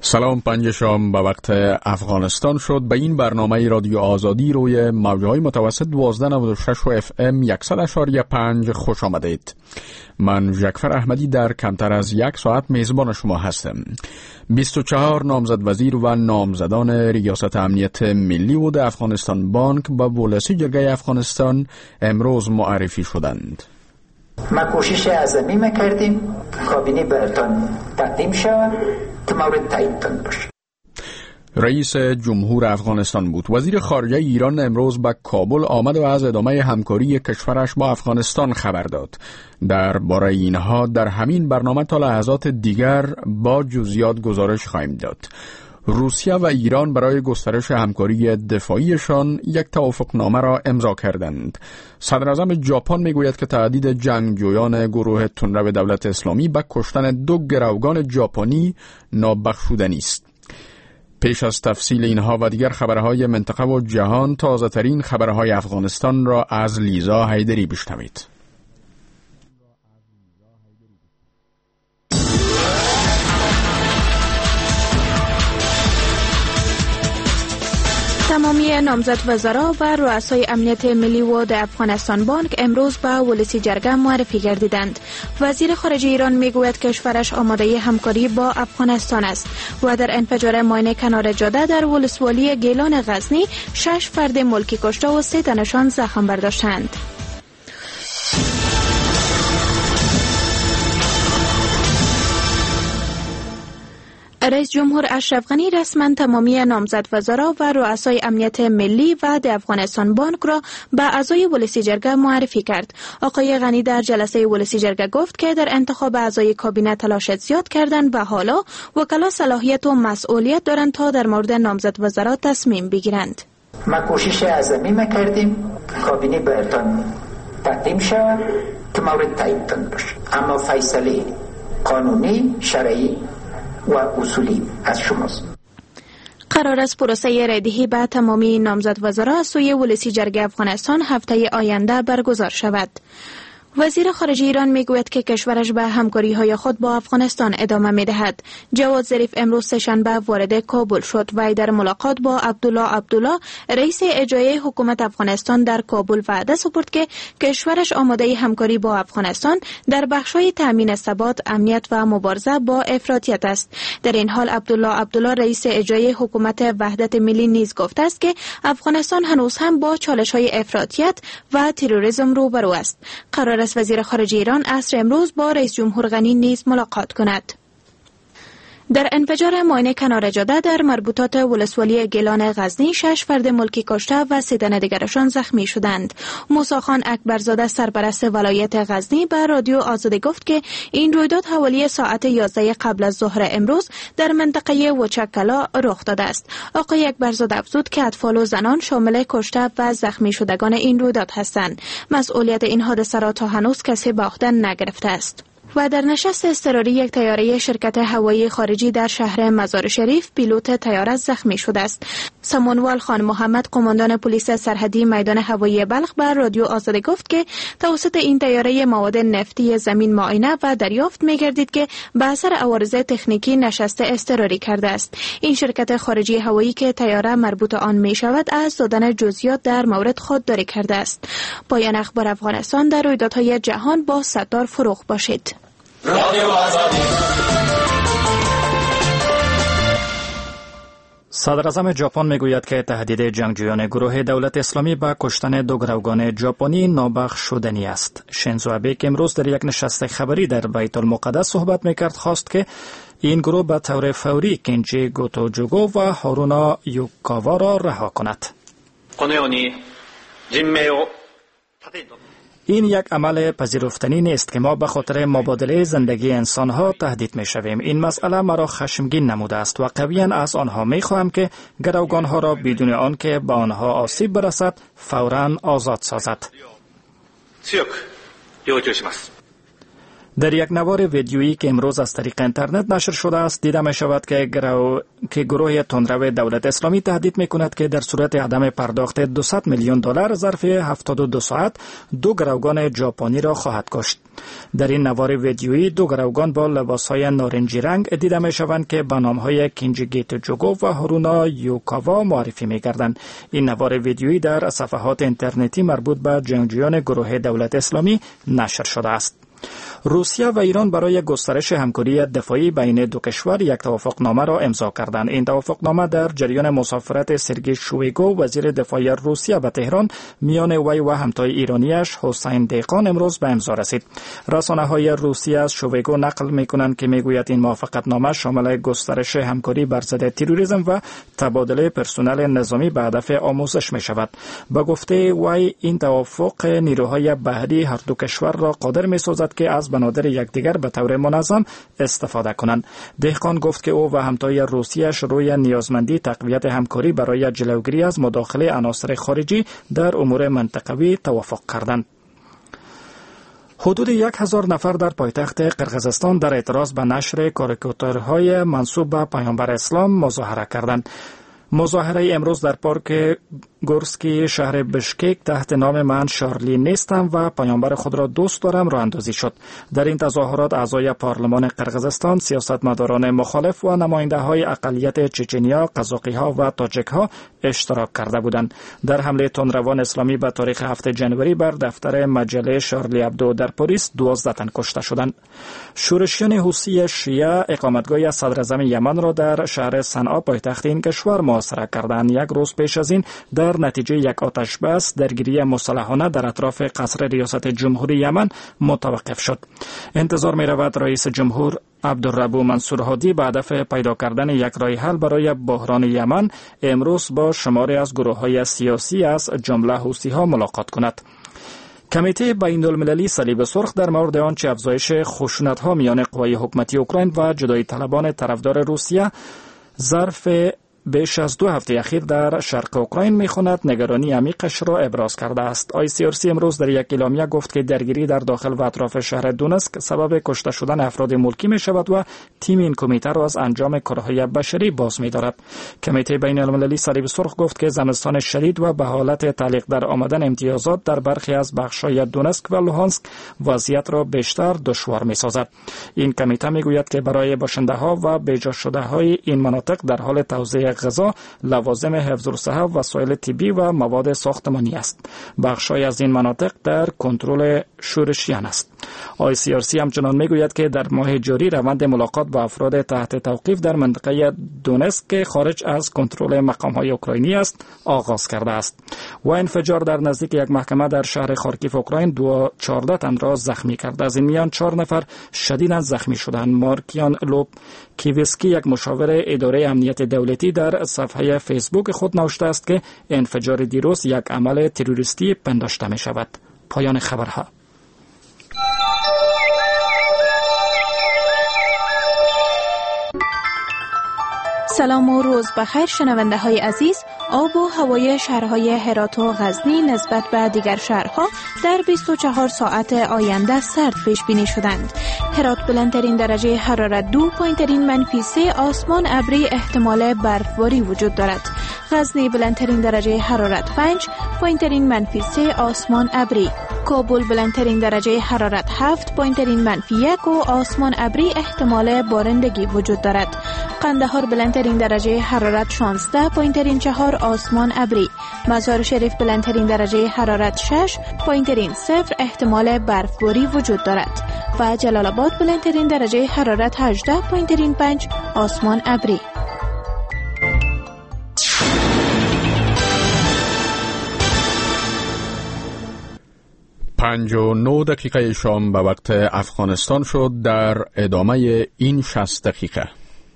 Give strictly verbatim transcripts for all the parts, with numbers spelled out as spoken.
سلام، پنج شام به وقت افغانستان شد. به این برنامه رادیو آزادی روی موجهای متوسط دوازده نود و شش و اف ام صد اشاری پنج خوش آمدید. من جعفر احمدی در کمتر از یک ساعت میزبان شما هستم. بیست و چهار نامزد وزیر و نامزدان ریاست امنیت ملی و افغانستان بانک به ولسی جرگه افغانستان امروز معرفی شدند. ما کوشش عظیمی میکردیم کابینه برتان تقدیم شود که مورد تاییدتان باشه. رئیس جمهور افغانستان بود. وزیر خارجه ایران امروز به کابل آمد و از ادامه همکاری کشورش با افغانستان خبر داد. درباره اینها در همین برنامه تا لحظات دیگر با جزئیات گزارش خواهیم داد. روسیه و ایران برای گسترش همکاری دفاعیشان یک توافقنامه را امضا کردند. صدر اعظم ژاپن میگوید که تهدید جنگجویان گروه تندرو دولت اسلامی به کشتن دو گروگان ژاپنی نابخشودنی است. پیش از تفصیل اینها و دیگر خبرهای منطقه و جهان، تازه ترین خبرهای افغانستان را از لیزا حیدری بشنوید. تمامی نامزد وزرا و رؤسای امنیت ملی و در افغانستان بانک امروز به ولسی جرگه معرفی گردیدند. وزیر خارجه ایران میگوید کشورش آماده همکاری با افغانستان است و در انفجار ماین کنار جاده در ولسوالی گیلان غزنی شش فرد ملکی کشته و سه تنشان زخم برداشتند. رئیس جمهور اشرف غنی رسما تمامی نامزد وزرا و رؤسای امنیت ملی و د افغانستان بانک را به اعضای ولسی جرگه معرفی کرد. آقای غنی در جلسه ولسی جرگه گفت که در انتخاب اعضای کابینه تلاش زیاد کردند و حالا وکلا صلاحیت و مسئولیت دارند تا در مورد نامزد وزرا تصمیم بگیرند. ما کوشش عظیمی میکردیم کابینه برتان تقدیم شود که مورد تاییدتان باشه، اما فیصله قانونی، شرعی و اصولی از شماست. قرار است پروسه رایدهی به تمامی نامزد وزرا از سوی ولسی جرگه افغانستان هفته آینده برگزار شود. وزیر خارجه ایران میگوید که کشورش به همکاری های خود با افغانستان ادامه میدهد. جواد ظریف امروز سه‌شنبه وارد کابل شد و در ملاقات با عبدالله عبدالله رئیس اجرایی حکومت افغانستان در کابل وعده سپرد که کشورش آماده همکاری با افغانستان در بخش‌های تامین ثبات، امنیت و مبارزه با افراطیت است. در این حال عبدالله عبدالله رئیس اجرایی حکومت وحدت ملی نیز گفته است که افغانستان هنوز هم با چالش‌های افراطیت و تروریسم روبرو است. قرار وزیر خارجه ایران عصر امروز با رئیس جمهور غنی نیز ملاقات کند. در انفجار ماین کنار جاده در مربوطات ولسوالی گیلان غزنی شش فرد ملکی کشته و سه تن دیگرشان زخمی شدند. موسی خان اکبرزاده سرپرست ولایت غزنی به رادیو آزادی گفت که این رویداد حوالی ساعت یازده قبل از ظهر امروز در منطقه وچکلا رخ داده است. آقای اکبرزاده افزود که اطفال و زنان شامل کشته و زخمی شدگان این رویداد هستند. مسئولیت این حادثه را تا هنوز کسی به عهده نگرفته است. و در نشست اضطراری یک طیاره شرکت هوایی خارجی در شهر مزار شریف پیلوت طیاره زخمی شده است. سمونوال خان محمد قماندان پلیس سرحدی میدان هوایی بلخ به رادیو آزادی گفت که توسط این طیاره مواد نفتی زمین معاینه و دریافت می‌گردید که به اثر عوارض تکنیکی نشست اضطراری کرده است. این شرکت خارجی هوایی که طیاره مربوط آن می‌شود از دادن جزئیات در مورد خودداری کرده است. پایان اخبار افغانستان در رویدادهای جهان با ستار فروغ باشید. صدر اعظم ژاپن میگوید که تهدید جنگجویان گروه دولت اسلامی به کشتن دو گروگان ژاپنی نابخشودنی است. شینزو آبه که امروز در یک نشست خبری در بیت المقدس صحبت میکرد خواست که این گروه به طور فوری کینجی گوتوجوگو و هارونا یوکاوا را رها کند. این یک عمل پذیرفتنی نیست که ما به خاطر مبادله زندگی انسانها تهدید می شویم. این مسئله مرا خشمگین نموده است و قویاً از آنها می خواهم که گروگانها را بدون آن که به آنها آسیب برسد فوراً آزاد سازد. در یک نوار ویدیویی که امروز از طریق اینترنت نشر شده است دیده می شود که گروه که گروه تندرو دولت اسلامی تهدید می کند که در صورت عدم پرداخت دویست میلیون دلار ظرف هفتاد و دو ساعت دو گروگان ژاپنی را خواهد کشت. در این نوار ویدیویی دو گروگان با لباسهای نارنجی رنگ دیده می شوند که به نامهای کینجی گیتو جوگو و هارونا یوکاوا معرفی می گردند. این نوار ویدیویی در صفحات اینترنتی مربوط به جنگجویان گروه دولت اسلامی نشر شده است. روسیه و ایران برای گسترش همکاری دفاعی بین دو کشور یک توافقنامه را امضا کردند. این توافقنامه در جریان مسافرت سرگئی شویگو وزیر دفاع روسیه به تهران میان وی و همتای ایرانیش حسین دیقان امروز به امضا رسید. رسانه‌های روسیه از شویگو نقل می‌کنند که میگوید این موافقتنامه شامل گسترش همکاری بر ضد تروریسم و تبادل پرسنل نظامی به هدف آموزش می‌شود. به گفته وی این توافق نیروهای بحری هر دو کشور را قادر می‌سازد که از بنادر یکدیگر به طور منظم استفاده کنند. دهقان گفت که او و همتای روسیه‌اش روی نیازمندی تقویت همکاری برای جلوگیری از مداخله عناصر خارجی در امور منطقوی توافق کردند. حدود یک هزار نفر در پایتخت قرقیزستان در اعتراض به نشر کاریکاتورهای منسوب به پیامبر اسلام مظاهره کردند. مظاهره امروز در پارک گورسکی شهر بشکک تحت نام من شارلی نیستم و پیامبر خود را دوست دارم راه اندازی شد. در این تظاهرات اعضای پارلمان قرقیزستان، سیاستمداران مخالف و نماینده های اقلیت چچنیا، قزاقی ها و تاجیک ها اشتراک کرده بودند. در حمله تندروان اسلامی به تاریخ هفتم ژانویه بر دفتر مجله شارلی ابدو در پاریس دوازده تن کشته شدند. شورشیان حوثی شیعه اقامتگاه صدر اعظم یمن را در شهر صنعا پایتخت این کشور محاصره کردند. یک روز پیش از این در نتیجه یک آتش بس درگیری مسلحانه در اطراف قصر ریاست جمهوری یمن متوقف شد. انتظار می رود رئیس جمهور عبدالربو منصور هادی به هدف پیدا کردن یک راه حل برای بحران یمن امروز با شماری از گروه‌های سیاسی از جمله حوثی‌ها ملاقات کند. کمیته بین المللی صلیب سرخ در مورد آنچه افزایش خشونت‌ها میان قوای حکومتی اوکراین و جدایی طلبان طرفدار روسیه ظرف بیش از دو هفته اخیر در شرق اوکراین می‌خواند نگرانی عمیقش را ابراز کرده است. آی سی آر سی امروز در یک اعلامیه گفت که درگیری در داخل و اطراف شهر دونسک سبب کشته شدن افراد ملکی می‌شود و تیم این کمیته را از انجام کارهای بشری باز می‌دارد. کمیته بین المللی صلیب سرخ گفت که زمستان شدید و به حالت تعلیق در آمدن امتیازات در برخی از بخش‌های دونسک و لوهانسک وضعیت را بیشتر دشوار می‌سازد. این کمیته می‌گوید که برای باشنده‌ها و بیجا شده‌های این مناطق در حال توزیع غذا، لوازم حفظ الصحه، وسایل طبی و مواد ساختمانی است. بخش‌های از این مناطق در کنترل شورشیان است. آی سی آر سی همچنان میگوید که در ماه جاری روند ملاقات با افراد تحت توقیف در منطقه دونسک که خارج از کنترل مقام‌های اوکراینی است آغاز کرده است. و انفجار در نزدیک یک محکمه در شهر خارکیف اوکراین دو چهارده تن را زخمی کرد. از این میان چهار نفر شدیداً زخمی شدند. مارکیان لوب کیویسکی یک مشاور اداره امنیت دولتی در صفحه فیسبوک خود نوشته است که انفجار دیروز یک عمل تروریستی پنداشته می شود. پایان خبرها. سلام و روز بخیر شنونده های عزیز. آب و هوای شهرهای هرات و غزنی نسبت به دیگر شهرها در بیست و چهار ساعت آینده سرد پیش بینی شدند. هرات بلندترین درجه حرارت دو، پایینترین منفی سه، آسمان ابری، احتمال برفباری وجود دارد. غزنی بلندترین درجه حرارت پنج، پایینترین منفی سه، آسمان ابری. کابل بلندترین درجه حرارت هفت، پایینترین منفی یک و آسمان ابری، احتمال بارندگی وجود دارد. قندهار بلندترین درجه حرارت شانزده، پایینترین چهار، آسمان ابری. مزار شریف بلندترین درجه حرارت شش، پایینترین صفر، احتمال برفباری وجود دارد. و جلال آباد بلندترین درجه حرارت هجده، پایینترین پنج، آسمان ابری. پنج و نه دقیقه شام به وقت افغانستان شد. در ادامه این شصت دقیقه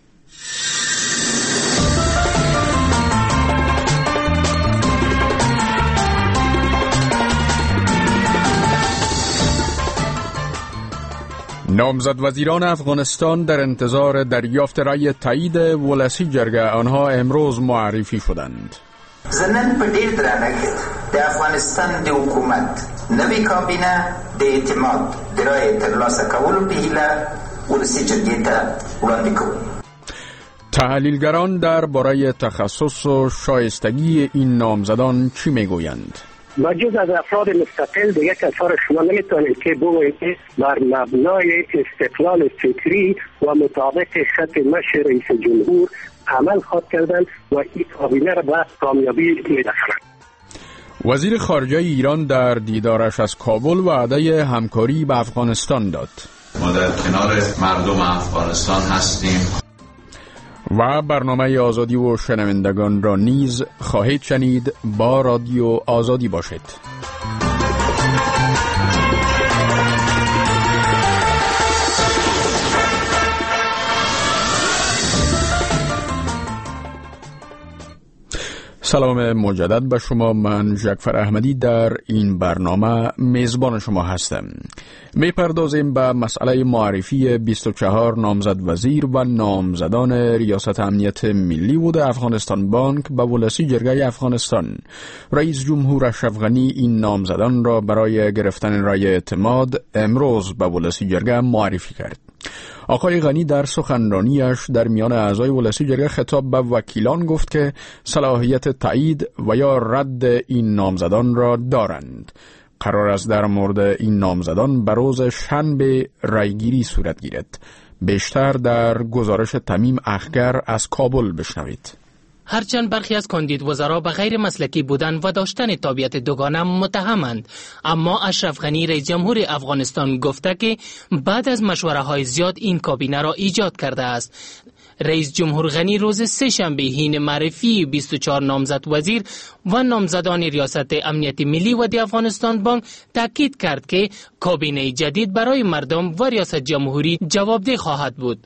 نامزد وزیران افغانستان در انتظار دریافت رأی تایید ولسی جرگه آنها امروز معرفی شدند. زنن په ډیر درانه کې در افغانستان د حکومت نوی کابینه د اعتماد برای ترلاسه کولو به هیله ولسی جرګې ته وړاندې کوو. تحلیلگران در باره تخصص و شایستگی این نامزدان چی میگویند؟ و جز از افراد مستقل دیگه کسار شما نمیتونید که بگویید که بر مبنای استقلال فکری و مطابق خط مشی رئیس جمهور عمل خواهد کردن و این کابینه را به کامیابی می‌رسانند. وزیر خارجه ایران در دیدارش از کابل وعده همکاری به افغانستان داد. ما در کنار مردم افغانستان هستیم. و برنامه آزادی و شنوندگان را نیز خواهید شنید. با رادیو آزادی باشید. سلام مجدد به شما. من جعفر احمدی در این برنامه میزبان شما هستم. میپردازیم به مسئله معرفی بیست و چهار نامزد وزیر و نامزدان ریاست امنیت ملی و افغانستان بانک به ولسی جرگه افغانستان. رئیس جمهور اشرف غنی این نامزدان را برای گرفتن رای اعتماد امروز به ولسی جرگه معرفی کرد. آقای غنی در سخنرانیش در میان اعضای ولسی جرگه خطاب به وکیلان گفت که صلاحیت تایید و یا رد این نامزدان را دارند. قرار است در مورد این نامزدان به روز شنبه رایگیری صورت گیرد. بیشتر در گزارش تمیم اخگر از کابل بشنوید. هرچند برخی از کاندید وزرا به غیر مسلکی بودن و داشتن تابعیت دوگانه متهمند، اما اشرف غنی رئیس جمهور افغانستان گفته که بعد از مشوره های زیاد این کابینه را ایجاد کرده است. رئیس جمهور غنی روز سه شنبه حین معرفی بیست و چهار نامزد وزیر و نامزدان ریاست امنیت ملی و دی افغانستان بانک تاکید کرد که کابینه جدید برای مردم و ریاست جمهوری جوابده خواهد بود.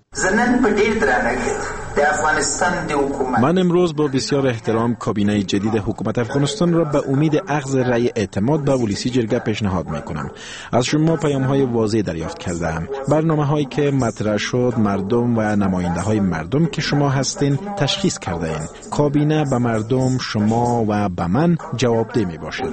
من امروز با بسیار احترام کابینه جدید حکومت افغانستان را به امید اخذ رأی اعتماد به ولسی جرگه پیشنهاد میکنم. از شما پیام های واضح دریافت کردم. برنامه هایی که مطرح شد مردم و نماینده های مردم که شما هستین تشخیص کرده این. کابینه به مردم، شما و به من جوابده می باشد.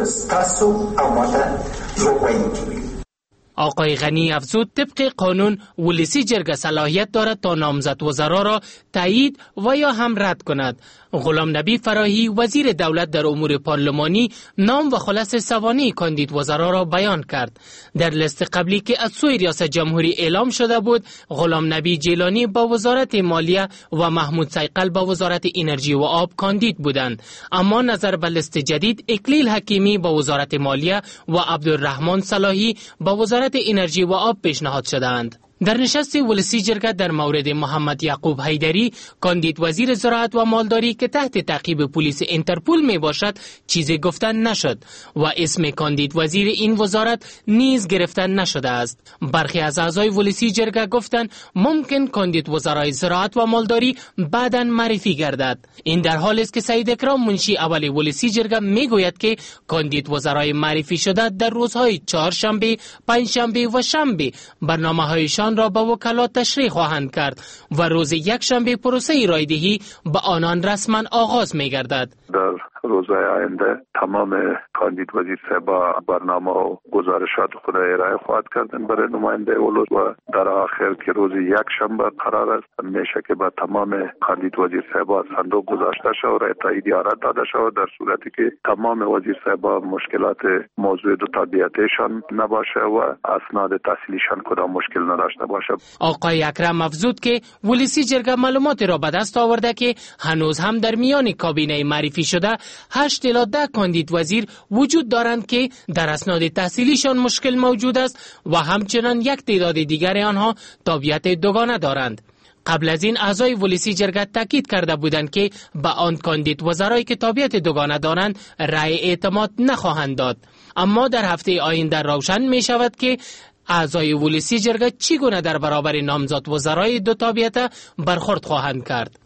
آقای غنی افزود طبق قانون ولسی جرگه صلاحیت دارد تا نامزد وزرا را تایید و یا هم رد کند. غلام نبی فراهی وزیر دولت در امور پارلمانی نام و خلاص سوانح کاندید وزرا را بیان کرد. در لیست قبلی که از سوی ریاست جمهوری اعلام شده بود، غلام نبی جیلانی با وزارت مالیه و محمود سیقل با وزارت انرژی و آب کاندید بودند، اما نظر به لیست جدید اکلیل حکیمی با وزارت مالیه و عبدالرحمن صلاحی با وزارت انرژی و آب پیشنهاد شدند. در نشست ولسی جرگه در مورد محمد یعقوب حیدری کاندید وزیر زراعت و مالداری که تحت تعقیب پلیس اینترپول می باشد چیزی گفتن نشد و اسم کاندید وزیر این وزارت نیز گرفتن نشده است. برخی از اعضای ولسی جرگه گفتند ممکن کاندید وزرای زراعت و مالداری بعداً معرفی گردد. این در حالی است که سید اکرام منشی اول ولسی جرگه می گوید که کاندید وزرای معرفی شده در روزهای چهارشنبه، پنجشنبه و شنبه برنامه‌هایشان را به وکلات تشریح خواهند کرد و روز یک شنبه پروسه رایدهی به آنان رسما آغاز می گردد. در روزهای آینده تمام کاندید وزیر صاحبا برنامه و گزارشات خود ارائه خواهد کردن برای نماینده اولوس و در آخر که روز یک شنبه قرار است میشه که به تمام کاندید وزیر صاحبا صندوق گذاشته شود و رای تاییدیه داده شود، در صورتی که تمام وزیر صاحبا مشکلات موضوع دو تابعیتشان نباشه و اسناد تحصیلیشان کدام مشکل نداشته باشه. آقای اکرم افزود که ولسی جرگه معلومات را به دست آورده که هنوز هم در میان کابینه معرفی شده هشت الی ده کاندید وزیر وجود دارند که در اسناد تحصیلیشان مشکل موجود است و همچنان یک تعداد دیگر آنها تابعیت دوگانه دارند. قبل از این اعضای ولسی جرگه تاکید کرده بودند که به آن کاندید وزرایی که تابعیت دوگانه دارند رأی اعتماد نخواهند داد، اما در هفته آینده روشن می شود که اعضای ولسی جرگه چگونه در برابر نامزد وزرای دو تابعیت برخورد خواهند کرد.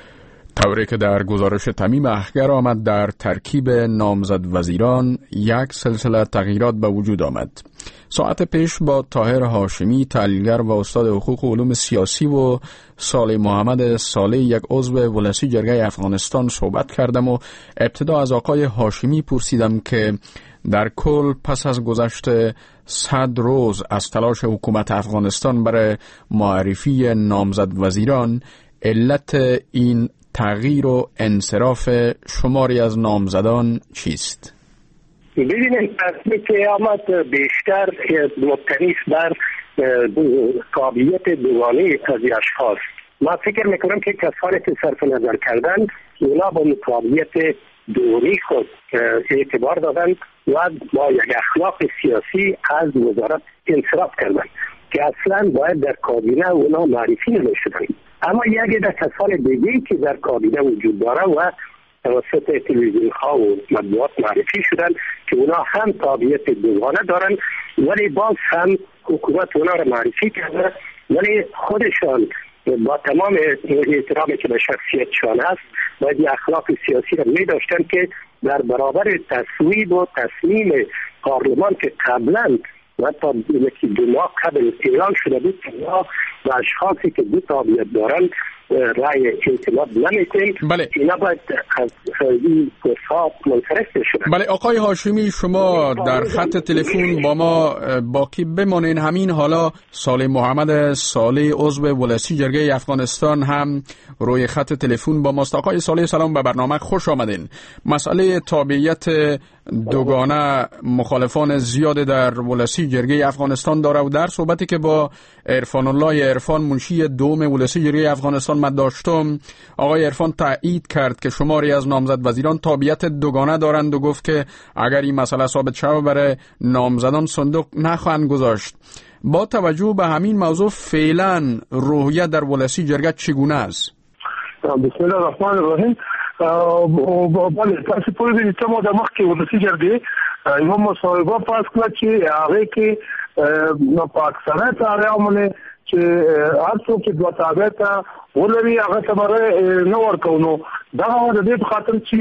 طوری که در گزارش تمیم اخگر آمد در ترکیب نامزد وزیران یک سلسله تغییرات به وجود آمد. ساعت پیش با طاهر هاشمی، تحلیلگر و استاد حقوق و علوم سیاسی، و صالح محمد صالح، یک عضو ولسی جرگه افغانستان صحبت کردم و ابتدا از آقای هاشمی پرسیدم که در کل پس از گذشت صد روز از تلاش حکومت افغانستان برای معرفی نامزد وزیران، علت این تغییر و انصراف شماری از نامزدان چیست؟ ببینید تصمیم که آمد بیشتر مبتنی بر قابلیت دوگانه از اشخاص. ما فکر میکنم که کسانی که صرف نظر کردن اونا با قابلیت دوری خود اعتبار دادن و با یک اخلاق سیاسی از وزارت انصراف کردن که اصلا باید در کابینه اونا معرفی نمیشدن. اما یک در کسان دیگه که در کابینه وجود داره و توسط تلویزیون ها و مطبوعات معرفی شدن که اونا هم قابلیت دوگانه دارن، ولی باز هم حکومت اونا را معرفی کرده، ولی خودشان با تمام احترامی که به شخصیتشان هست باید اخلاق سیاسی را می داشتن که در برابر تصویب و تصمیم پارلمان که قبلا و تا یکی دو ماه قبل اعلان شده بود که ما و اشخاصی که دو تابعیت دارن رأی اعتماد نمیتیم، بله. اینا باید از این فرصات منصرف بشن. بله آقای هاشمی، شما در خط تلفن با ما باقی بمانین. همین حالا صالح محمد صالح، عضو ولسی جرگه افغانستان، هم روی خط تلفن با ماست. آقای صالح سلام، به برنامه خوش آمدین. مسئله تابعیت دوگانه مخالفان زیاد در ولسی جرگه افغانستان داره و در صحبتی که با عرفان الله عرفان، منشی دوم ولسی جرگه افغانستان من داشتم، آقای عرفان تایید کرد که شماری از نامزد وزیران تابعیت دوگانه دارند و گفت که اگر این مسئله ثابت شود برای نامزدان صندوق نخواهند گذاشت. با توجه به همین موضوع فعلا روحیه در ولسی جرگه چگونه است؟ بسم الله الرحمن الرحیم. بله تاسو پوه بینید ته مو د مخکې ولسی جرګې یو مصوبه پاس کړه چې هغه کې نو په اکثریت هغه باندې چې هر څوک چې دوه تابعیت ولري هغه ته نه ورکوو. نو دا د دې په خاطر چې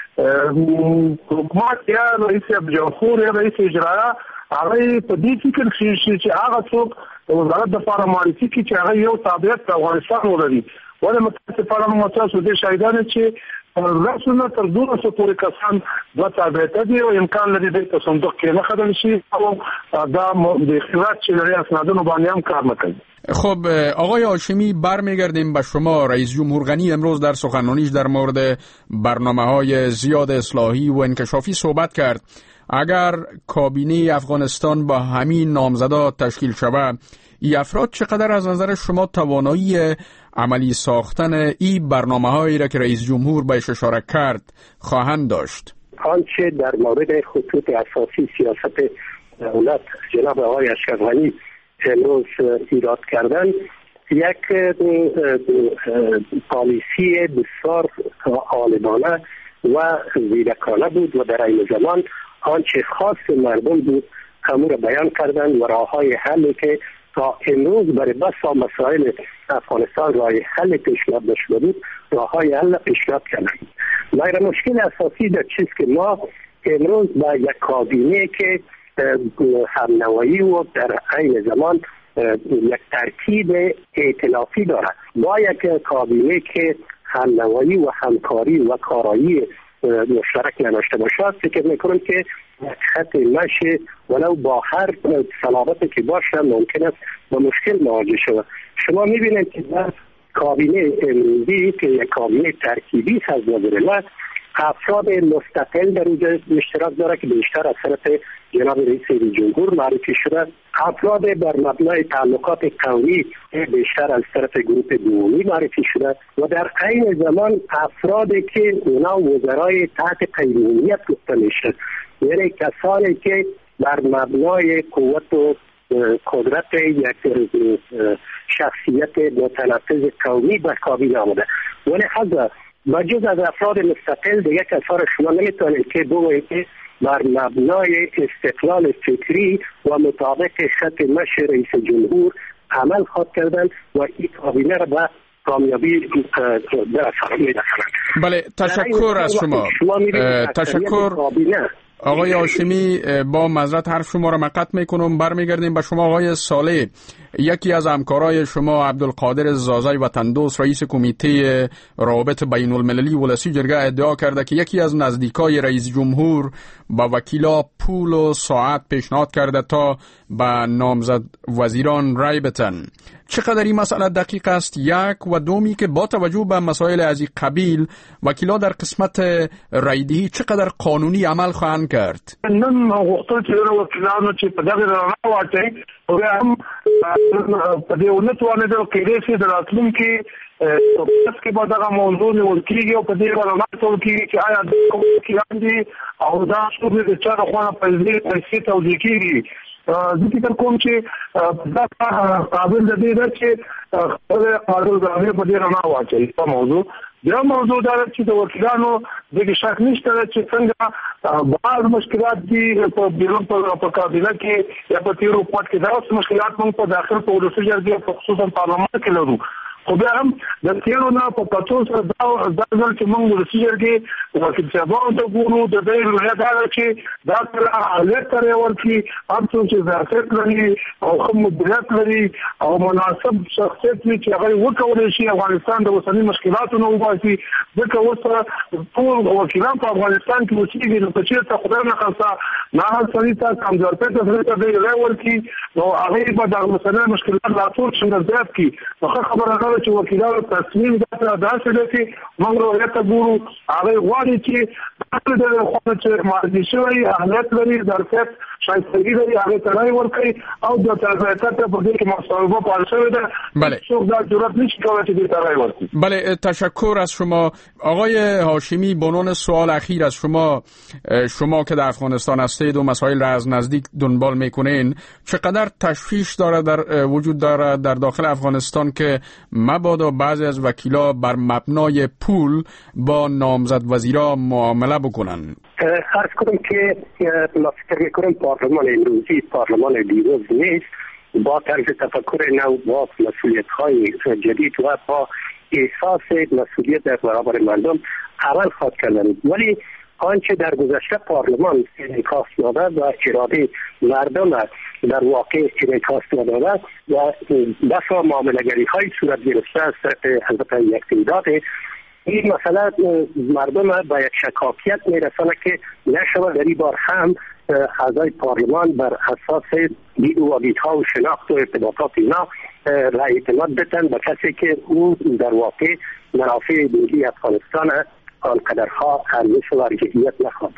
حکومت یا رئیس جمهور یا رئیس اجرایه هغه په دې فکر شي چې هغه څوک د وزارت دپاره معرفي کړي چې هغه یو تابعیت د افغانستان ولري. ولې متاسفانه موږ تاسو دې شاهدان چې رسونه تر دوه سوه پورې کسان دوه تابعیت دي او امکان لري د صندوق کې نه خدل شي او دا د اختیارات چې لري اسنادونو باندې هم کار نه کوي. خب آقای هاشمی، برمیگردیم به شما. رئیس جمهور غنی امروز در سخنرانیش در مورد برنامه‌های زیاد اصلاحی و انکشافی صحبت کرد. اگر کابینه افغانستان با همین نامزدا تشکیل شود، این افراد چقدر از نظر شما توانایی عملی ساختن این برنامه‌هایی را که رئیس جمهور بهش اشاره کرد خواهند داشت؟ آنچه در مورد خطوط اساسی سیاست دولت جناب آقای اشرف غنی امروز ایراد کردن، یک پالیسی بسیار عالمانه و زیرکانه بود و در این زمان آنچه خاص مردم بود همون را بیان کردن و راههای حلی که تا امروز برای بسا مسائل افغانستان راه حل پیشنهاد نشده بود راههای حل پیشنهاد کردن. مگر مشکل اساسی در چیست که ما امروز با یک کابینه که همنوایی و در عین زمان یک ترکیب ائتلافی دارد با یک کابینه که همنوایی و همکاری و کارایی مشترک نداشته باشد، فکر میکنم که خط مشی ولو با هر صلابتی که باشه ممکن است با مشکل مواجه شود. شما میبینید که در کابینه امروزی که یک کابینه ترکیبی از وزرالله افراد مستقل در اونجا اشتراک داره که بیشتر از طرف جناب رئیس جمهور معرفی شده، افراد بر مبنای تعلقات قومی بیشتر از طرف گروه دومی معرفی شده و در عین زمان افرادی که اونا وزرای تحت قیمومیت گفته میشه، یعنی کسانی که بر مبنای قوت و قدرت یک شخصیت متنفذ قومی به کابینه آمده. ولی حضر بجز از افراد مستقل دیگه کسان شما نمیتونید که بگویید که بر مبنای استقلال فکری و مطابق خط مشی رئیس جمهور عمل خواهد کردن و این کابینه را به کامیابی برسانند. بله، تشکر از شما. شما می‌بینید تشکر آقای هاشمی با معذرت حرف شما را مقطع میکنم، برمیگردیم به شما آقای صالح. یکی از همکارای شما عبدالقادر زازای وطن دوست رئیس کمیته روابط بین المللی ولسی جرگه ادعا کرده که یکی از نزدیکای رئیس جمهور با وکیلا پول و ساعت پیشنهاد کرده تا به نامزد وزیران رای بتن. چقدر این مسئله دقیق است؟ یک و دومی که با توجه به مسائل از این قبیل وکیلا در قسمت رایدهی چقدر قانونی عمل خواهند کرد؟ نن وقتی که وکیلانو چې په دغه رڼا واچي او هم په دې ونتوانه د کېدې د راتلونکي پس کې به دغه موضوع نیول کېږي او په دې رڼا ټول کېږي چې آیا د وکیلان دي او دا څه د چا د خوانه پیسې پیسې توجیه کېږي. زه فکر کوم چې دا قابل د دې ده چې خپل قانوني په دې رڼا واچي په موضوع. دا موضوع دا چې د وکیلانو د شک نشته چې څنګه بعض مشکلات دي په بیرون په کابینه کې یا په تیرو پات کې دا مشکلات موږ په داخل په ولسی جرګې په خصوصا پارلمان کې لرو. خو بیا هم د تیرو نه په پاتو سره دا ځل چې موږ ولسی جرګې وکیل صاحبانو ته ګورو د دې لپاره دا چې دا تر حالت تر ورکی هم چې ځکه لري او کوم مدیریت لري او مناسب شخصیت چې هغه وکولای شي افغانستان د وسنی مشکلاتو نه وباسي. ځکه اوس ټول وکیلان په افغانستان کې اوسېږي نو په چیرته خبر نه خاصه نه هڅوي ته کمزورتیا ته څه دی لای ورکی نو هغه په دغه وسنی مشکلات لا ټول څنګه زیات کی نو خبره ده چې وکیلانو تصمیم دا داسې دی چې موږ ورته ګورو هغه غواړي چې د خپل چې مارجي شوی اهمیت لري ظرفیت شایستگی لري هغه ترای ورکړي او د تاسیسات په دې کې مصالحه پال شوی ده. بله څوک دا جرأت نشي کولی چې دې ترای ورکړي. بله تشکر از شما آقای هاشمی. به عنوان سوال اخیر از شما، شما که در افغانستان هستید و مسائل را از نزدیک دنبال میکنین، چقدر تشویش داره در وجود داره در داخل افغانستان که مبادا بعضی از وکیلا بر مبنای پول با نامزد وزیرا معامله بکنن؟ فرض کنم که ما فکر میکنم پارلمان امروزی پارلمان دیروز نیست. با طرز تفکر نو، با مسئولیت های جدید و با احساس مسئولیت در برابر مردم عمل خواهد کردن. ولی آنچه در گذشته پارلمان انعکاس داده و اراده مردم در واقع انعکاس داده و بسا معامله‌گری های صورت گرفته از طرف حضرت یک تعداد، این مسئله مردم با یک شکاکیت میرسانه که نشود در این بار هم اعضای پارلمان بر اساس دید و واقعیت‌ها و شناخت و ارتباطات اینا رای اعتماد بتن به کسی که او در واقع منافع ملی افغانستان آنقدرها ارزش و ارجحیت نخواهد.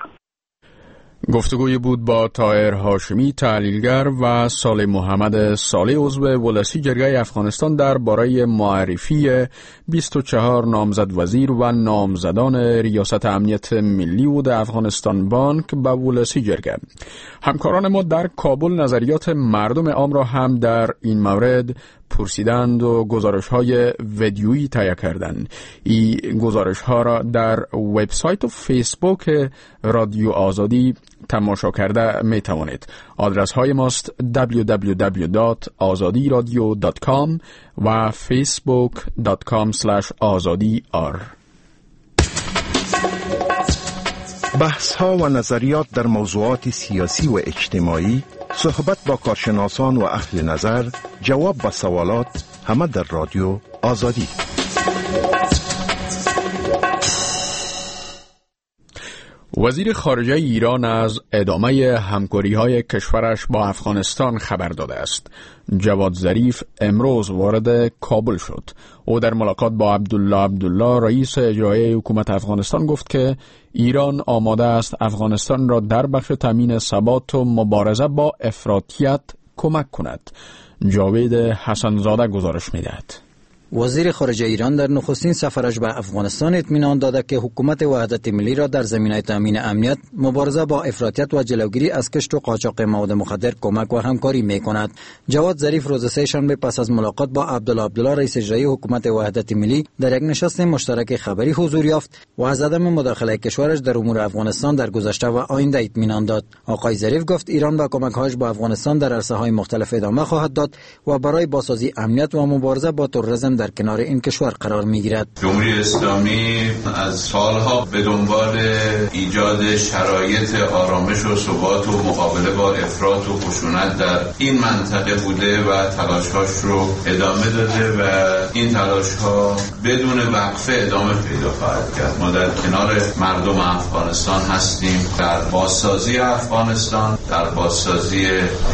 گفتگوی بود با طاهر هاشمی تحلیلگر و صالح محمد صالح عضو ولسی جرگه افغانستان در باره معرفی بیست و چهار نامزد وزیر و نامزدان ریاست امنیت ملی و افغانستان بانک به ولسی جرگه. همکاران ما در کابل نظریات مردم عام را هم در این مورد پرسیدند و گزارش های ویدیویی تهیه کردند. این گزارش ها را در وبسایت و فیسبوک رادیو آزادی تماشا کرده می توانید. آدرس های ماست دبلیو دبلیو دبلیو دات آزادی رادیو دات کام و فیسبوک دات کام اسلش آزادی آر. بحث ها و نظریات در موضوعات سیاسی و اجتماعی، صحبت با کارشناسان و اهل نظر، جواب به سوالات، همه در رادیو آزادی. وزیر خارجه ایران از ادامه همکاری‌های کشورش با افغانستان خبر داده است. جواد ظریف امروز وارد کابل شد. او در ملاقات با عبدالله عبدالله رئیس اجرایی حکومت افغانستان گفت که ایران آماده است افغانستان را در بخش تامین ثبات و مبارزه با افراطیت کمک کند. جاوید حسنزاده گزارش می‌دهد. وزیر خارجه ایران در نخستین سفرش به افغانستان اطمینان داده که حکومت وحدت ملی را در زمینه تامین امنیت، مبارزه با افراطیت و جلوگیری از کشت و قاچاق مواد مخدر کمک و همکاری می‌کند. جواد ظریف روز سه‌شنبه پس از ملاقات با عبدالله عبدالله رئیس اجرایی حکومت وحدت ملی در یک نشست مشترک خبری حضور یافت و از عدم مداخله کشورش در امور افغانستان در گذشته و آینده اطمینان داد. آقای ظریف گفت ایران با کمک‌هایش با افغانستان در عرصه‌های مختلف ادامه خواهد داد و برای بازسازی امنیت و مبارزه با تروریسم در کنار این کشور قرار میگیرد. جمهوری اسلامی از سالها به دنبال ایجاد شرایط آرامش و ثبات و مقابله با افراط و خشونت در این منطقه بوده و تلاش‌هاش رو ادامه داده و این تلاش‌ها بدون وقفه ادامه پیدا خواهد کرد. ما در کنار مردم افغانستان هستیم، در بازسازی افغانستان، در بازسازی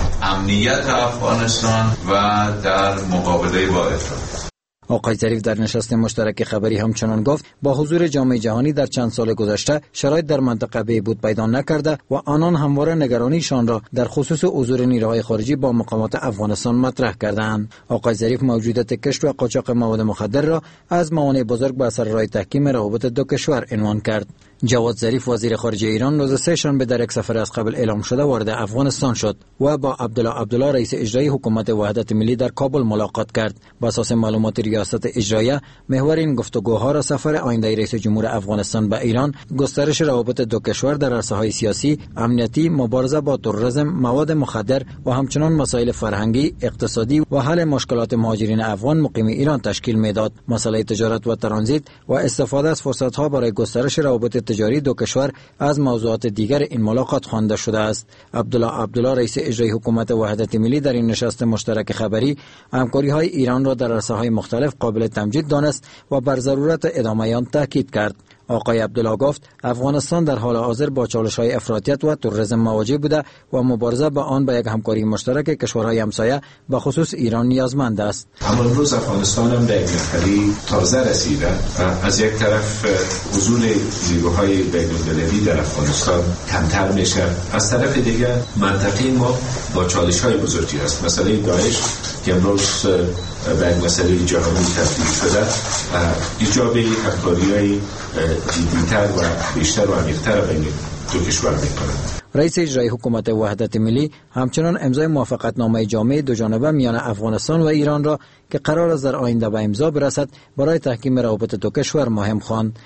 امنیت افغانستان و در مقابله با افراط. آقای ظریف در نشست مشترک خبری همچنان گفت با حضور جامعه جهانی در چند سال گذشته شرایط در منطقه بهبود پیدا نکرده و آنان همواره نگرانیشان را در خصوص حضور نیروهای خارجی با مقامات افغانستان مطرح کردند. آقای ظریف موجودیت کشت و قاچاق مواد مخدر را از موانع بزرگ به اثر راه تحکیم روابط دو کشور عنوان کرد. جواد ظریف وزیر خارجه ایران روز سه شنبه در یک سفر از قبل اعلام شده وارد افغانستان شد و با عبدالله عبدالله رئیس اجرایی حکومت وحدت ملی در کابل ملاقات کرد. بر اساس معلومات ریاست اجراییه محور این گفتگوها را سفر آینده رئیس جمهور افغانستان به ایران، گسترش روابط دو کشور در عرصه‌های سیاسی، امنیتی، مبارزه با تروریسم، مواد مخدر و همچنین مسائل فرهنگی، اقتصادی و حل مشکلات مهاجرین افغان مقیم ایران تشکیل میداد. مسئله تجارت و ترانزیت و استفاده از فرصت‌ها برای گسترش روابط تجاری دو کشور از موضوعات دیگر این ملاقات خوانده شده است. عبدالله عبدالله رئیس اجرایی حکومت وحدت ملی در این نشست مشترک خبری همکاری‌های ایران را در عرصه‌های مختلف قابل تمجید دانست و بر ضرورت ادامه آن تاکید کرد. آقای عبدالله گفت افغانستان در حال حاضر با چالش‌های افراطیت و تروریسم مواجه بوده و مبارزه با آن به یک همکاری مشترک کشورهای همسایه به خصوص ایران نیازمند است. اما امروز افغانستان هم در یک مرحله تازه رسیده. از یک طرف حضور نیروهای بین‌المللی در افغانستان کمتر میشه، از طرف دیگر منطقه ما با چالش‌های بزرگی است. مسئله داعش که امروز به یک مسئله جهانی تبدیل شده ایجاب همکاری‌های جدی‌تر و بیشتر و عمیق‌تر بین دو کشور می‌کند. رئیس اجرایی حکومت وحدت ملی همچنان امضای موافقتنامه جامع دو جانبه میان افغانستان و ایران را که قرار است در آینده به امضا برسد برای تحکیم روابط دو کشور مهم خواند.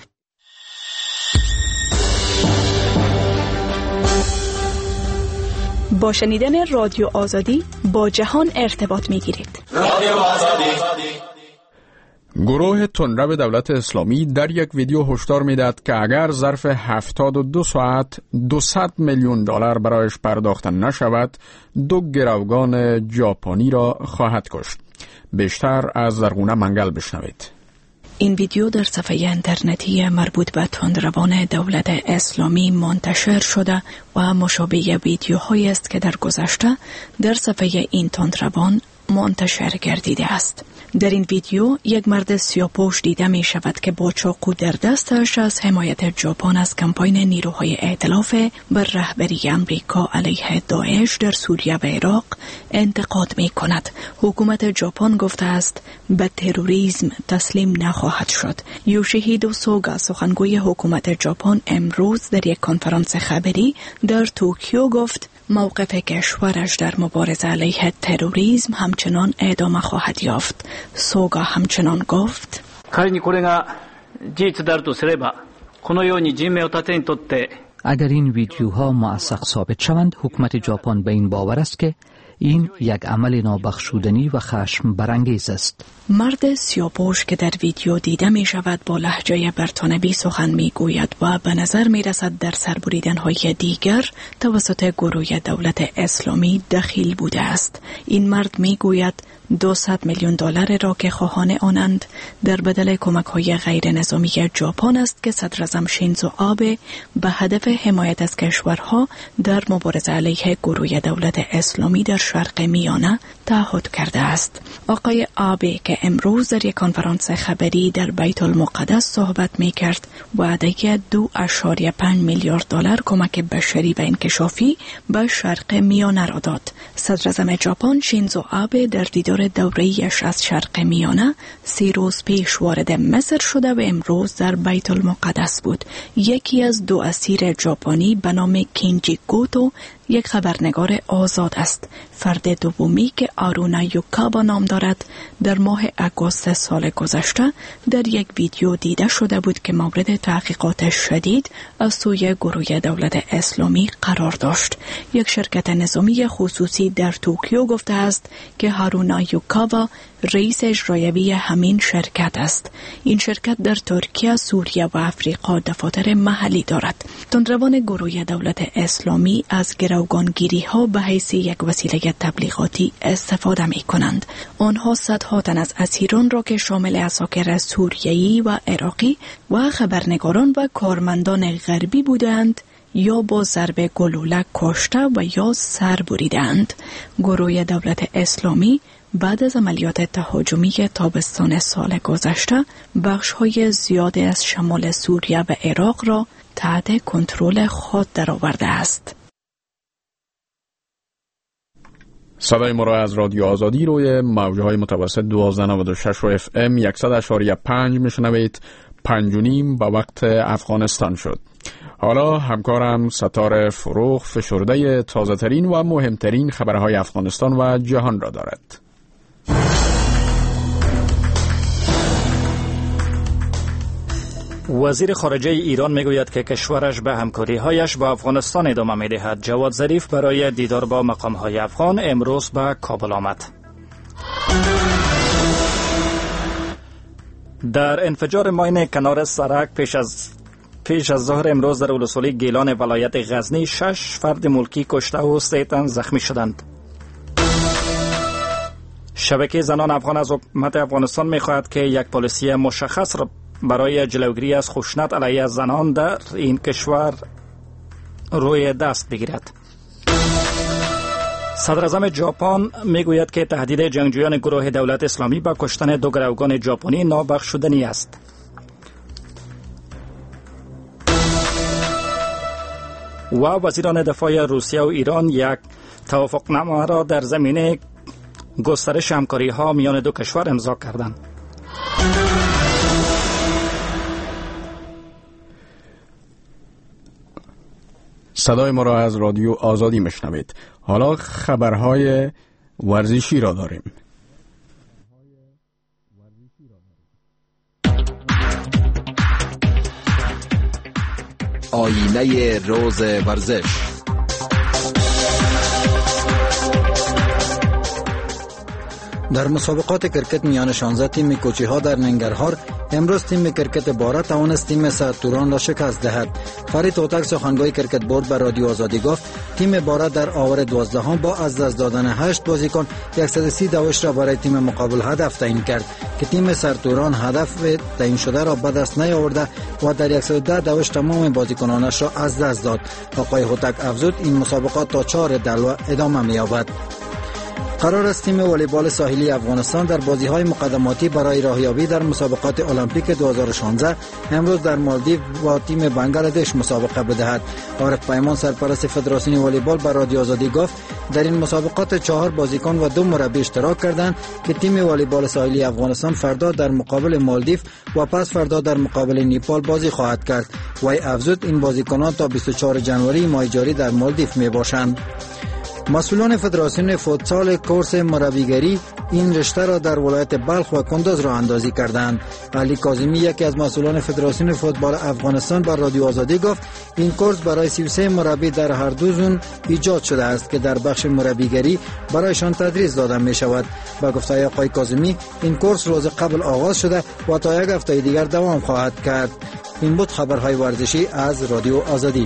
با شنیدن رادیو آزادی با جهان ارتباط می‌گیرید. رادیو آزادی. گروه تندرو دولت اسلامی در یک ویدیو هشدار می‌دهد که اگر ظرف هفتاد و دو ساعت دویست میلیون دلار برایش پرداخته نشود، دو گروگان ژاپنی را خواهد کشت. بیشتر از زرغونه منگل بشنوید. این ویدیو در صفحه اینترنتی مربوط به تندروان دولت اسلامی منتشر شده و مشابه ویدیوهایی است که در گذشته در صفحه این تندروان منتشر گردیده است. در این ویدیو یک مرد سیاه‌پوش دیده می شود که با چاقو در دستش از حمایت ژاپن از کمپاین نیروهای ائتلاف بر رهبری امریکا علیه داعش در سوریه و عراق انتقاد می کند. حکومت ژاپن گفته است به تروریسم تسلیم نخواهد شد. یوشیهیدو سوگا سخنگوی حکومت ژاپن امروز در یک کنفرانس خبری در توکیو گفت موقف کشورش در مبارزه علیه تروریسم همچنان ادامه خواهد یافت. سوگا همچنان گفت اگر این ویدیوها موثق ثابت شوند، حکومت ژاپن به این باور است که این یک عمل نابخشودنی و خشم برانگیز است. مرد سیاه‌پوش که در ویدیو دیده می شود با لهجه برتانوی سخن می گوید و به نظر می رسد در سربریدن‌های دیگر توسط گروه دولت اسلامی دخیل بوده است. این مرد می گوید دویست میلیون دلار را که خواهان آنند در بدل کمک‌های غیر نظامی ژاپن است که صدراعظم شینزو آبه به هدف حمایت از کشورها در مبارزه علیه گروه دولت اسلامی در شرق میانه تعهد کرده است. آقای آبه که امروز در یک کنفرانس خبری در بیت المقدس صحبت می‌کرد، وعده دو اشاریه پنج میلیارد دلار کمک بشری و انکشافی به شرق میانه را داد. صدراعظم ژاپن شینزو آبه در دیدار دوره‌ایش از شرق میانه سی روز پیش وارد مصر شده و امروز در بیت المقدس بود. یکی از دو اسیر ژاپنی به نام کینجی گوتو یک خبرنگار آزاد است. فرد دومی که آرونا یوکابا نام دارد در ماه آگوست سال گذشته در یک ویدیو دیده شده بود که مورد تحقیقات شدید از سوی گروه دولت اسلامی قرار داشت. یک شرکت نظامی خصوصی در توکیو گفته است که هارونا یوکابا رئیس اجرایی همین شرکت است. این شرکت در ترکیه، سوریه و افریقا دفاتر محلی دارد. تندروان گروه دولت اسلامی از گروگانگیری ها به حیث یک وسیله تبلیغاتی استفاده می کنند. آنها صدها تن از اسیران را که شامل اساکر سوریه‌ای و عراقی و خبرنگاران و کارمندان غربی بودند یا با ضرب گلوله کشته و یا سر بریدند. گروه دولت اسلامی بعد از عملیات تهاجمی تابستان سال گذشته بخش‌های زیادی از شمال سوریه و عراق را تحت کنترل خود درآورده است. صدای ما را از رادیو آزادی روی موج‌های متوسط دوازده نود و شش و اف ام صد اشاری پنج میشنوید. پنج و نیم به وقت افغانستان شد. حالا همکارم ستاره فروغ فشرده تازه ترین و مهمترین خبرهای افغانستان و جهان را دارد. وزیر خارجه ایران میگوید که کشورش به همکاری‌هایش با افغانستان ادامه می‌دهد. جواد ظریف برای دیدار با مقام‌های افغان امروز به کابل آمد. در انفجار ماین کنار سرک پیش از پیش از ظهر امروز در ولسوالی گیلان ولایت غزنی شش فرد ملکی کشته و سه تن زخمی شدند. شبکه زنان افغان از حکومت افغانستان می‌خواهد که یک پالیسی مشخص را برای جلوگیری از خشونت علیه زنان در این کشور روی دست بگیرد. صدر اعظم ژاپن میگوید که تهدید جنگجویان گروه دولت اسلامی با کشتن دو گروگان ژاپنی نابخشودنی است. و وزیران دفاع روسیه و ایران یک توافقنامه را در زمینه گسترش همکاری‌ها میان دو کشور امضا کردند. صدای ما را از رادیو آزادی میشنوید. حالا خبرهای ورزشی را داریم. آینه روز ورزش. در مسابقات کرکت میان شانزده تیم کوچی ها در ننگرهار امروز تیم کرکت باره توانست تیم سرتوران را شکست دهد. فرید توتک سخنگوی کرکت بورد به رادیو آزادی گفت تیم باره در آور دوازدهم با از دست دادن هشت بازیکن صد و سی دوش را برای تیم مقابل هدف تعیین کرد که تیم سرتوران هدف تعیین شده را به دست نیاورده و در صد و ده دوش تمام بازیکنانش را از دست داد. آقای توتک افزود این مسابقات تا چهار دلو ادامه می‌یابد. قرار است تیم والیبال ساحلی افغانستان در بازی‌های مقدماتی برای راهیابی در مسابقات المپیک دو هزار و شانزده امروز در مالدیو با تیم بنگلادش مسابقه بدهد. عارف پیمان سرپرست فدراسیون والیبال به رادیو آزادی گفت در این مسابقات چهار بازیکن و دو مربی اشتراک کردند که تیم والیبال ساحلی افغانستان فردا در مقابل مالدیو و پس فردا در مقابل نیپال بازی خواهد کرد. وی افزود این بازیکنان تا بیست و چهارم ژانویه ماه جاری در مالدیو میباشند. مسئولان فدراسیون فوتسال کورس مربیگری این رشته را در ولایت بلخ و کندز را اندازی کردند. علی کاظمی یکی از مسئولان فدراسیون فوتبال افغانستان بر رادیو آزادی گفت این کورس برای سی و سه مربی در هر دو زون ایجاد شده است که در بخش مربیگری برایشان تدریس داده می شود. با گفته آقای کاظمی این کورس روز قبل آغاز شده و تا یک هفته دیگر دوام خواهد کرد. این بود خبرهای ورزشی از رادیو آزادی.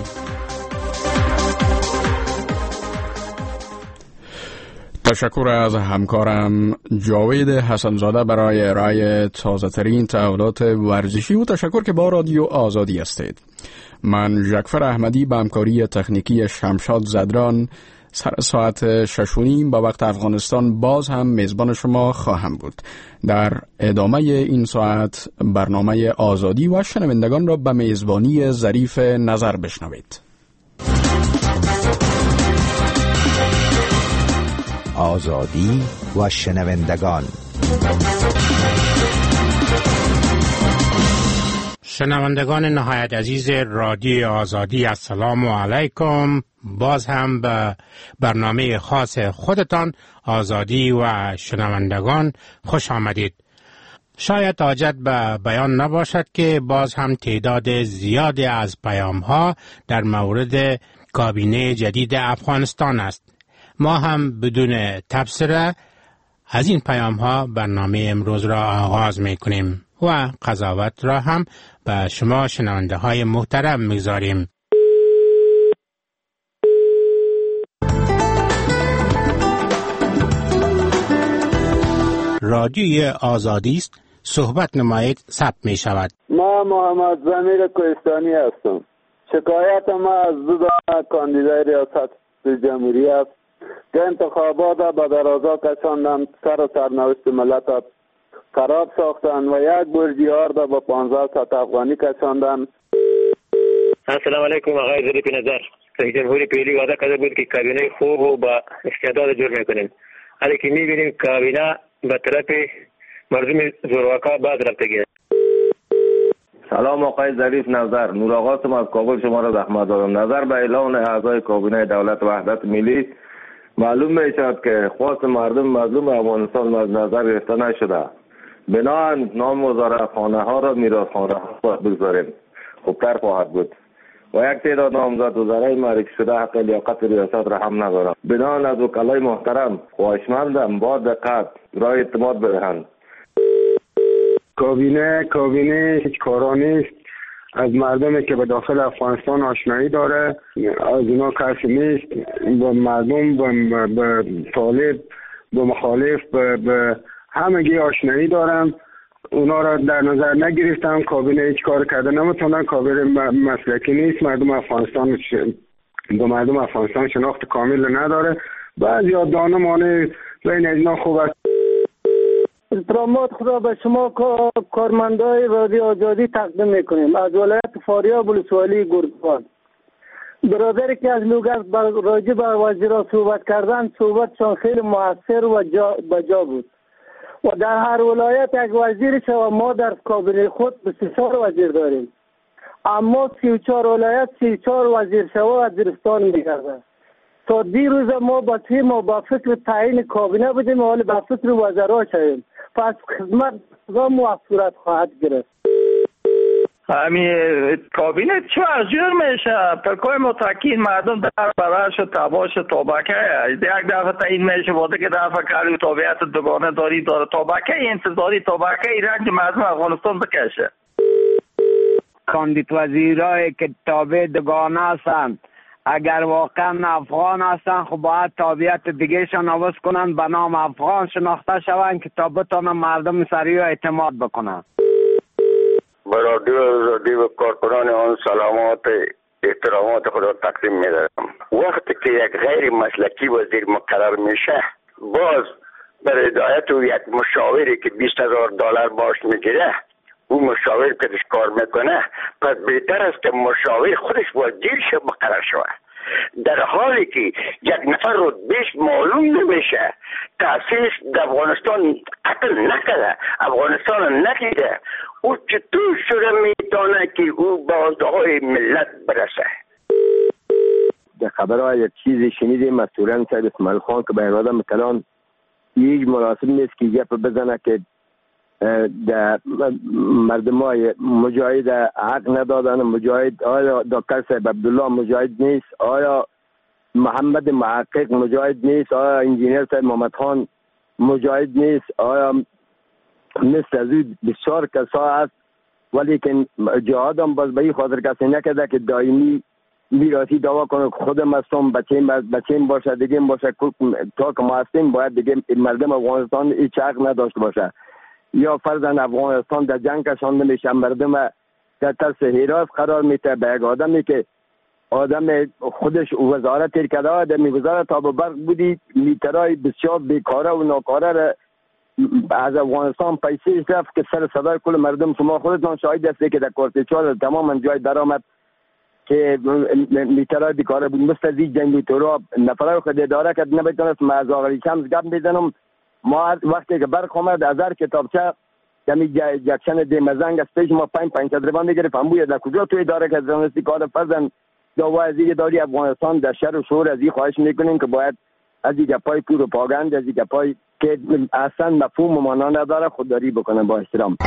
تشکر از همکارم جاوید حسنزاده برای ارائه تازه ترین تحولات ورزشی و تشکر که با رادیو آزادی هستید. من ژکفر احمدی به همکاری تکنیکی شمشاد زدران سر ساعت شش و نیم به وقت افغانستان باز هم میزبان شما خواهم بود. در ادامه این ساعت برنامه آزادی و شنوندگان را به میزبانی ظریف نظر بشنوید. آزادی و شنوندگان. شنوندگان نهایت عزیز رادیو آزادی، السلام علیکم. باز هم به برنامه خاص خودتان آزادی و شنوندگان خوش آمدید. شاید حاجت به بیان نباشد که باز هم تعداد زیادی از پیام ها در مورد کابینه جدید افغانستان است. ما هم بدون تبصره از این پیام ها برنامه امروز را آغاز می کنیم و قضاوت را هم به شما شنونده های محترم می‌گذاریم. رادیوی آزادی است، صحبت نمایید، ثبت می شود. ما محمد ضمیر کوهستانی هستم. شکایت ما از دو تا کاندیدای ریاست جمهوری است که انتخابات به درازا کشاندن، سر و سرنوشت ملت خراب ساختن و یک برجیار را با پانزده صد افغانی کشاندن. السلام علیکم. آقای ظریف نظر، رئیس جمهوری پیلی وعده کرده بود که کابینه خوب و با استعداد جور میکنیم، ولی که میبینیم کابینه به طرف مردم زورواکا باز رفته گیره. سلام آقای ظریف نظر، نور آقا از کابل شما را زحمت دارم. نظر به اعلان اعضای کابینه دولت وحدت ملی معلوم میشد که خواست مردم مظلوم افغانستان از نظر گرفته نشده. بنابراین نام وزارتخانه ها را میراث خانه ها بگذاریم، خوبتر خواهد بود. و یک تعداد نامزد وزرای معرفی شده حق لیاقت ریاست را هم ندارند. بنابراین از وکلای محترم خواهشمندم با دقت رای اعتماد بدهند. کابینه کابینه هیچ کارا نیست. از مردمی که به داخل افغانستان آشنایی داره، از اونا کسی نیست. با مردم، به طالب، به مخالف، به همگی آشنایی دارن. اونا را در نظر نگرفتن. کابینه هیچ کار کرده نمیتونن. کابینه مسلکی نیست. مردم افغانستان به مردم افغانستان شناخت کامل نداره. بعضی ها دانه مانه بین اینا خوب است. احترامات خدا به شما کارمندای رادیو آزادی تقدیم میکنیم. از ولایت فاریاب ولسوالی گردباد. برادری که از لوگرد راجع به وزیرا صحبت کردن، صحبتشان خیلی مؤثر و جا بجا بود. و در هر ولایت یک وزیر شد و ما در کابینه خود بیست و چهار وزیر داریم. اما سی و چهار ولایت سی و چهار وزیر شد و وزیرستان میگردن. تا دیروز ما با تیم و با فکر تعیین کابینه بودیم، ولی با فکر وزرا شدیم. پس خدمت و موفقیت خواهد گرفت. همین کابینه چه جور میشه؟ پرکای متقین مردم در برش و تباش توبکه یک دفعه تعیین میشه بوده که دفعه کاری تابعیت دوگانه داری داره. توبکه انتظاری توبکه ای رنج مردم افغانستان بکشه. کاندید وزیرای که تابع دوگانه هستند اگر واقعا افغان هستن، خب باید تابعیت دیگه شان عوض کنن، به نام افغان شناخته شوند که تا بتونن مردم سریع اعتماد بکنن. برادر رادیو و کارکنان آن سلامات احترامات خود را تقدیم می‌دارم. وقتی که یک غیر مسلکی وزیر مقرر میشه، باز بر هدایت و یک مشاوری که بیست هزار دلار باش میگیره، اون مشاور کدش کار میکنه، پس بهتر است که مشاور خودش وزیر شه مقرر شود. در حالی که یک نفر رو بیش معلوم نمیشه، تأسیس در افغانستان قتل نکرده، افغانستان ندیده، او چطور شده میتونه که او به آزادهای ملت برسه؟ در خبرها یک چیزی شنیدیم مسئولان سید اسماعیل خان که به اراده میکنن هیچ مناسب نیست که گپ بزنه که در مردم های مجاهد حق ندادن. مجاهد آیا دکتر صاحب عبدالله مجاهد نیست؟ آیا محمد محقق مجاهد نیست؟ آیا انجینیر صاحب محمد خان مجاهد نیست؟ آیا مثل از بسیار کسا هست ولی که جهاد هم باز به این خاطر کسی نکرده که دائمی میراثی دعوا کنه که خودم هستم، بچیم بچیم باشه، دیگه باشه، تا که ما هستیم باید دیگه مردم افغانستان هیچ حق نداشته باشه. یا فرضاً افغانستان در جنگ کشانده میشه، مردم در ترس حراس قرار میته. به یک آدمی که آدم خودش وزارت تیر کرده، آدمی وزارت آب و برق بودی، میترای بسیار بیکاره و ناکاره را از افغانستان پیسه رفت که سر صدای کل مردم شما خودتان شاهد هستی که در کورتیچال تماما جای درآمد که میترای بیکاره بود. مثل از این جنگی تورا نفرای خود اداره کرد نمیتونست. ما از آقای شمس گپ میزنم، ما وقتی که برق آمد از هر کتابچه کمی جکشن دیمزنگ از پیش ما پنج پنج تدریبان میگرفت. هم بوید در کجا توی اداره که زنستی کار فرزن دعوا از این داری افغانستان در شهر و شور از این خواهش میکنیم که باید از این گپای کور و پاگند، از این گپای که اصلا مفهوم و معنا نداره خودداری بکنه. با احترام.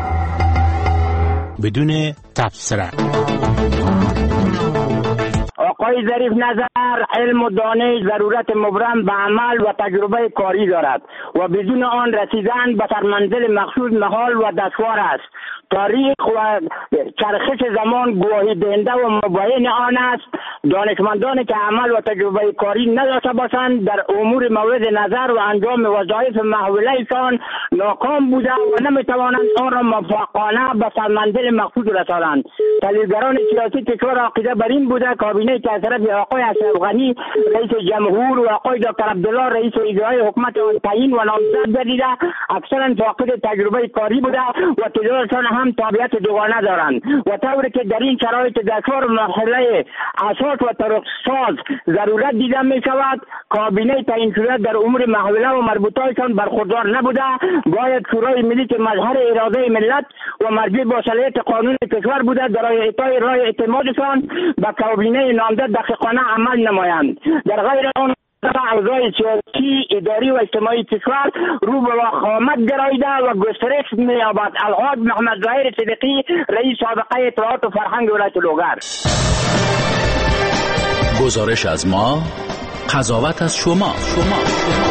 بدون تبصره. آقای ظریف نظر علم و دانش ضرورت مبرم به عمل و تجربه کاری دارد و بدون آن رسیدن به سرمنزل مقصود محال و دشوار است. تاریخ و چرخش زمان گواهی دهنده و مبین آن است. دانشمندانی که عمل و تجربه کاری نداشته باشند در امور مورد نظر و انجام وظایف محولیشان ناکام بوده و نمیتوانند آن را موفقانه به سرمنزل مقصود رسانند. تحلیلگران سیاسی کشور عقیده بر این بوده کابینه که از طرف آقای اشرف غنی رئیس جمهور و آقای دکتر عبدالله رئیس اجرایی حکومت تعیین و نامزد گردیده اکثرا فاقد تجربه کاری بوده و تعدادشان هم تابعیت دوگانه دارند و طوری که در این شرایط دشوار مرحله اساس و طرقساز ضرورت دیده می شود کابینه تعیین شده در امور محوله و مربوطه‌شان برخوردار نبوده. باید شورای ملی که مظهر اراده ملت و مرجع با صلاحیت قانون کشور بوده در اعطای رای اعتمادشان به کابینه نامزد دقیقانه عمل نمایند. در غیر آن اوضاع سیاسی اداری و اجتماعی کشور رو به وخامت گراییده و گسترش می‌یابد. الحاج محمد ظاهر صدیقی رئیس سابقه اطلاعات و فرهنگ ولایت لوگر. گزارش از ما، قضاوت از شما. شما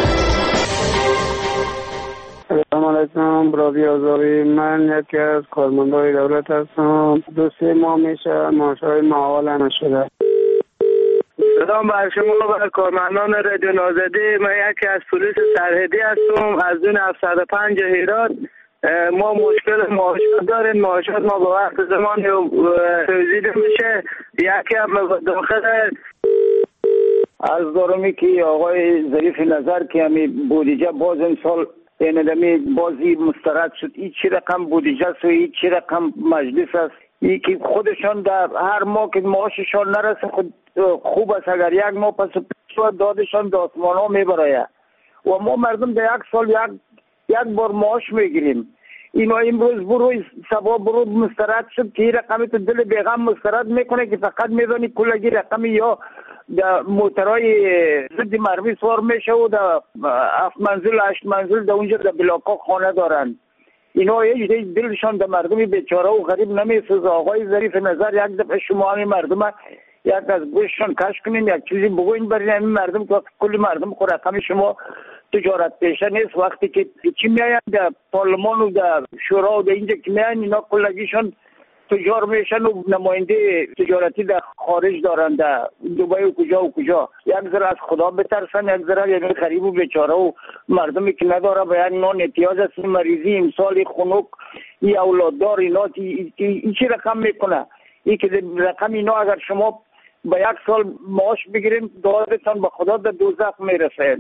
سلام علیکم برادری آزادی. من یکی از کارمندای دولت هستم. دو سه ماه میشه معاشهای معاول نشده. سلام بر شما و کارمندان رادیو آزادی. من یکی از پلیس سرحدی هستم از دون هفتصد و پنج هرات. ما مشکل معاشات داریم. معاشات ما به وقت زمان توزیع میشه. یکی هم داخل از دارمی که آقای ظریف نظر که همی بودجه باز امسال اینمی بازی مسترد شد. این چی رقم بودجه است و این چی رقم مجلس است. این که خودشان در هر ماه که معاششان نرسه خود خوب است اگر یک ماه پس دادشان داستمان ها میبراید و ما مردم در یک سال یک یک بار معاش میگیریم. اینا امروز بروی سبا برو مسترد شد که این رقمی تو دل بیغم مسترد میکنه که فقط میدانی کلگی رقمی یا در موترهای ضد مرمی سوار میشه و در هفت منزل هشت منزل در اونجا در بلاکا خانه دارن. اینا هیچ دلشان در مردم بیچاره و غریب نمیسوزه. آقای ظریف نظر یک دفعه شما همین مردم یک از گوششان کش کنین یک چیزی بگوین برین همین مردم که کلی مردم خود رقم شما تجارت پیشه نیست. وقتی که چی میاین در پارلمان و در شورا و در اینجا که میاین اینا کلگیشان تجار میشن و نماینده تجارتی در خارج دارن در دبی و کجا و کجا. یک ذره از خدا بترسن، یک ذره یعنی غریب و بیچاره و مردمی که نداره به یک نان احتیاج است مریضی امسال خنک ای اولاددار اینا این چی رقم میکنه. این که رقم اینا اگر شما به یک سال معاش بگیریم دادتان به خدا در دوزخ میرسه.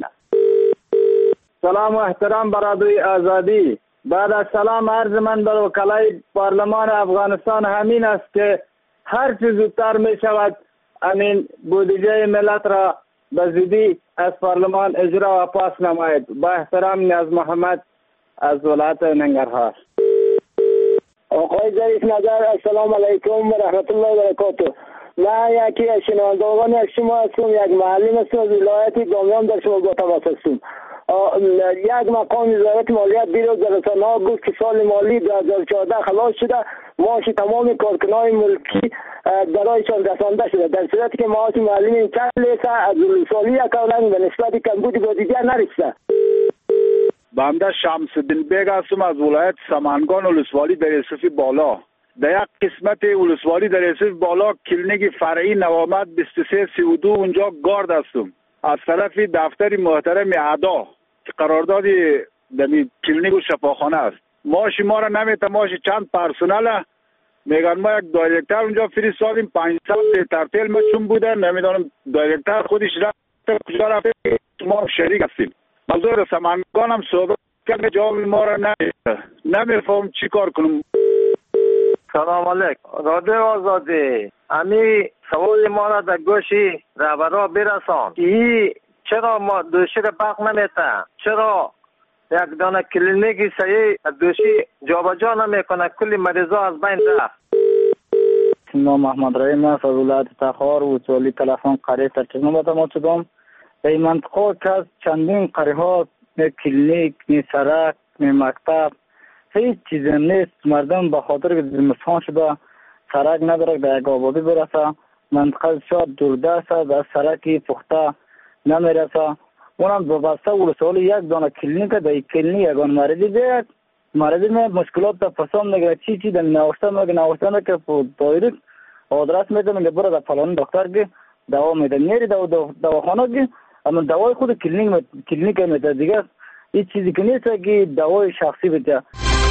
سلام و احترام برادری آزادی. بعد از سلام عرض من بر وکلای پارلمان افغانستان همین است که هر چیز زودتر می شود امین بودجه ملت را به زودی از پارلمان اجرا و پاس نماید. با احترام نیاز محمد از ولایت ننگرهار. آقای ظریف نظر السلام علیکم و رحمت الله و برکاته. من یکی از شنوندگان از شما هستم. یک معلم هستم از ولایت دامغان در شما با تماس هستم. یک مقام وزارت مالیات دیروز در رسانه‌ها گفت که سال مالی دو هزار و چهارده خلاص شده معاش تمام کارکنان ملکی برایشان رسانده شده در صورتی که معاش معلم چند لیسه از سالی اکاونن به نسبت کمبود بودجه نرسیده. بنده شمس الدین بیگ هستم از ولایت سمنگان ولسوالی در یوسفی بالا. در یک قسمت ولسوالی در یوسفی بالا کلینیک فرعی نوامد بیست و سه سی و دو اونجا گارد هستم. از طرف دفتر محترم اعدا که قرارداد دمی کلینیک و شفاخانه است معاش ما را نمیته. معاش چند پرسنل میگن ما یک دایرکتر اونجا فرستادیم پنجصد ترتیل ما چون بوده نمیدونم دایرکتر خودش رفت کجا رفت ما شریک هستیم. موضوع سمنگان هم صحبت کرد جواب ما را نمیده. نمیفهم چی کار کنم. سلام علیکم رادیو آزادی. امی سوال ما را در گوشی رهبرا برسان که چرا ما دوشی را پاک نمیتن؟ چرا یک دانه کلینیکی صحیح دوشی جابجا نمیکنه؟ کلی مریضا از بین رفت. نام محمد رحیم است از ولایت تخار و سوالی تلفن قریه ترکیب با تماس شدم. در این منطقه که چندین قریه ها نه کلینیک نه سرک نه مکتب هیچ چیز نیست. مردم به خاطر که زمستان شده سرک نداره در یک آبادی برسه منطقه بسیار دوردست است، از سرک پخته نمیرسه. اونم به بسته ولسوالی یک دانه کلینیک در این کلینیک یگان مریضی بیاد، مریضی می مشکلات تا پسام نگره چی چی در نوشته میگه نوشته میگه که دایرکت آدرس میده میگه برو در فلان دکتر که دوا میده، میری دوا دواخانه که اما دوای خود کلینیک کلینیک میده دیگه هیچ چیزی که نیست که دوای شخصی بده.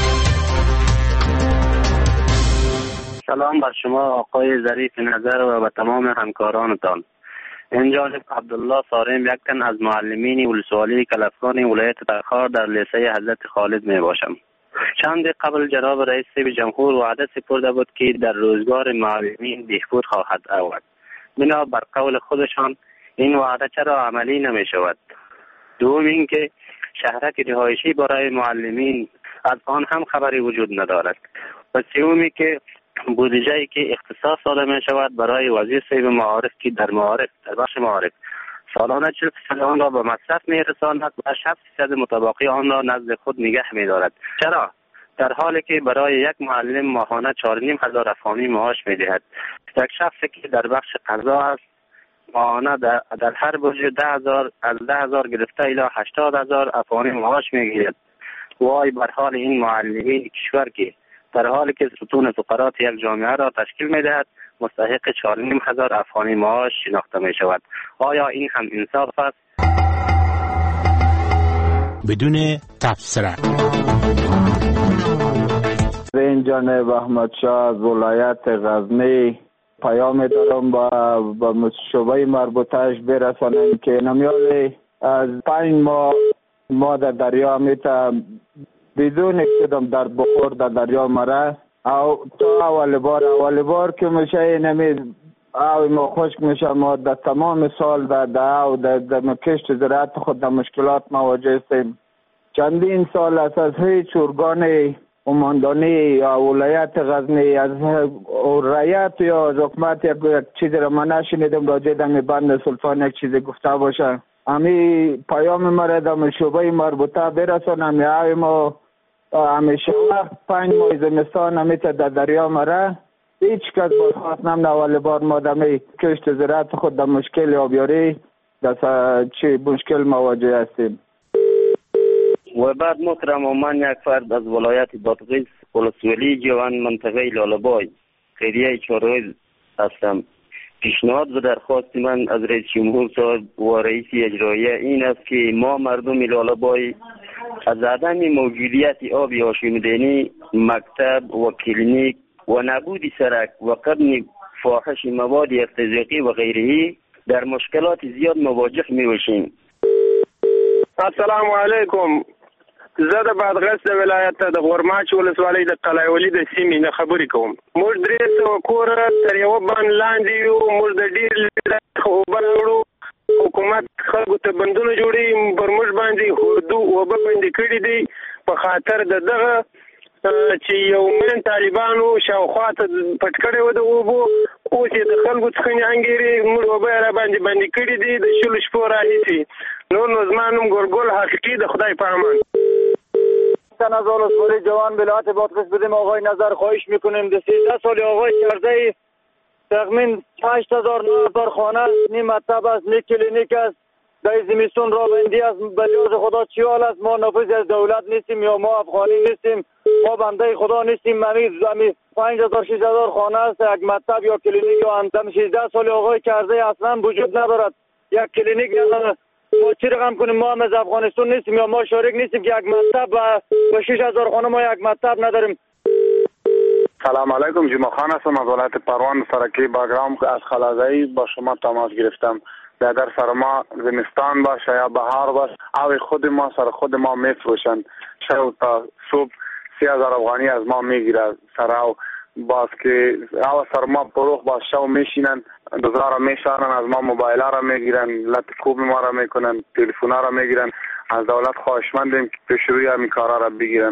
سلام بر شما آقای ظریف نظر و به تمام همکارانتان. این جانب عبدالله سارم یک تن از معلمین ولسوالی کلفگان ولایت تخار در لیسه حضرت خالد می باشم. چند قبل جناب رئیس جمهور وعده سپرده بود که در روزگار معلمین بهبود خواهد آمد. بنا بر قول خودشان این وعده چرا عملی نمی شود؟ دوم اینکه شهرک رهایشی برای معلمین از آن هم خبری وجود ندارد. و سومی که بودجه‌ای که اختصاص داده می شود برای وزیر صاحب معارف که در معارف در بخش معارف سالانه چهل فیصد آن را به مصرف می رساند و شصت فیصد متبقی آن را نزد خود نگه می دارد. چرا؟ در حالی که برای یک معلم ماهانه چهار و نیم هزار افغانی معاش می دهد. یک شخصی که در بخش قضا است ماهانه در, در هر برج ده هزار از ده هزار گرفته الی هشتاد هزار افغانی معاش می گیرد. وای بر حال این معلمین کشور که در حالی که ستون فقرات یک جامعه را تشکیل می دهد مستحق چهار و نیم هزار افغانی معاش شناخته می شود. آیا این هم انصاف است؟ بدون تبصره. این جانب احمد شاه از ولایت غزنی پیام دارم با با شعبه مربوطهش برسانم که نمیالی از پنج ماه ما در دریا میتا بدون اقدام در بخور در دریا مره او تا اول بار اول بار که میشه اینمی او ما خشک میشه ما در تمام سال در در در, در کشت زراعت خود در مشکلات مواجه هستیم. چندین سال از از هیچ ارگان عماندانی یا ولایت غزنی از رعیت یا از حکومت یک چیزی را من نشنیدم راجع در بند سلطان یک چیزی گفته باشه. امی پیام مرا در شعبه مربوطه برسانم یا ما همیشه وقت پنج ماه زمستان همیشه در دریا مره هیچ کس برخواست نم اول بار ما دمی کشت زراعت خود در مشکل آبیاری در چی مشکل مواجه هستیم. و بعد محترم من یک فرد از ولایت بادغیس ولسوالی جوان منطقه لاله‌بای خیریه چهارروز هستم. پیشنهاد و درخواست من از رئیس جمهور صاحب و رئیس اجرایی این است که ما مردم لاله‌بای از عدم موجودیت آب آشامیدنی، مکتب و کلینیک و نبود سرک و قدم فاحش مواد ارتزاقی و غیره در مشکلات زیاد مواجه می‌باشیم. السلام علیکم. زه د بادغیس د ولایت د غورماچ ولسوالۍ د قلعهولي د سیمې نه خبرې کوم. موږ درې سوه کوره تر یوه بند لاندې یو. موږ د ډېر لږ اوبه راوړو. حکومت خلکو ته بندونه جوړوي، پر موږ باندې اردو اوبه بندې کړي دي په خاطر د دغه چې یو من طالبانو شاوخوا ته پټ کړی و د اوبو، اوس یې د خلکو څخه انګېري موږ اوبه یې را باندې بندې کړي دي د شلو شپو راهیسې. نور نو زما نوم ګورګل حقیقي د خدای په امان. تن از ولسوالی جوان ولایت بادغیس بدیم آقای نظر خواهش میکنیم در سیزده سال آقای کرده تقریباً هشت هزار نفر خانه است، نی مکتب است، نی کلینیک است، در زمستون رابندی است. به لحاظ خدا چی حال است؟ ما نفوذی از دولت نیستیم یا ما افغانی نیستیم، ما بنده خدا نیستیم. همی همی پنج هزار شش هزار خانه است، یک مکتب یا کلینیک یا همتم سیزده سال آقای کرده اصلا وجود ندارد، یک کلینیک ندارد. ما چی رقم کنیم؟ ما هم از افغانستان نیستیم یا ما شارک نیستیم که یک مکتب و شش هزار خانه ما یک مکتب نداریم. سلام علیکم. جمعه خان هستم از ولایت پروان سرکی باگرام از خلازایی با شما تماس گرفتم. اگر سر ما زمستان باشه یا بهار باشه او خود ما سر خود ما میفروشن، شب تا صبح سی هزار افغانی از ما میگیره سر او باز که او سر ما پروخ باز شب میشینن دوزار را میشانن از ما موبایل را میگیرن، لط کوب ما را میکنن، تلفن را میگیرن. از دولت خواهشمندیم که پیش روی همین کارا را بگیرن.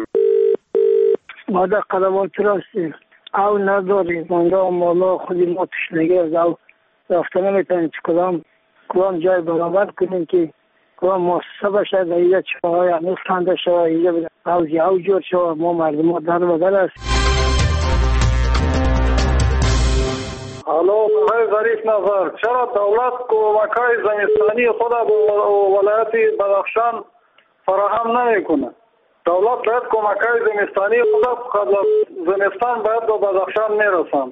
ما در قلمات راستیم او نداریم، منگاه مالا خودی ما تشنگی از او رفته نمیتونیم چه کدام کدام جای برابر کنیم که کدام مؤسسه باشه در اینجا چپاهای هنوز خنده شوه اینجا بده اوزی او جور شوه. ما مردم ها در بدل است. الو آقای ظریف نظر، چرا دولت کمک‌های زمستانی خود به ولایت بدخشان فراهم نمیکنه؟ دولت باید کمک‌های زمستانی خود قبل از زمستان باید به بدخشان میرسند.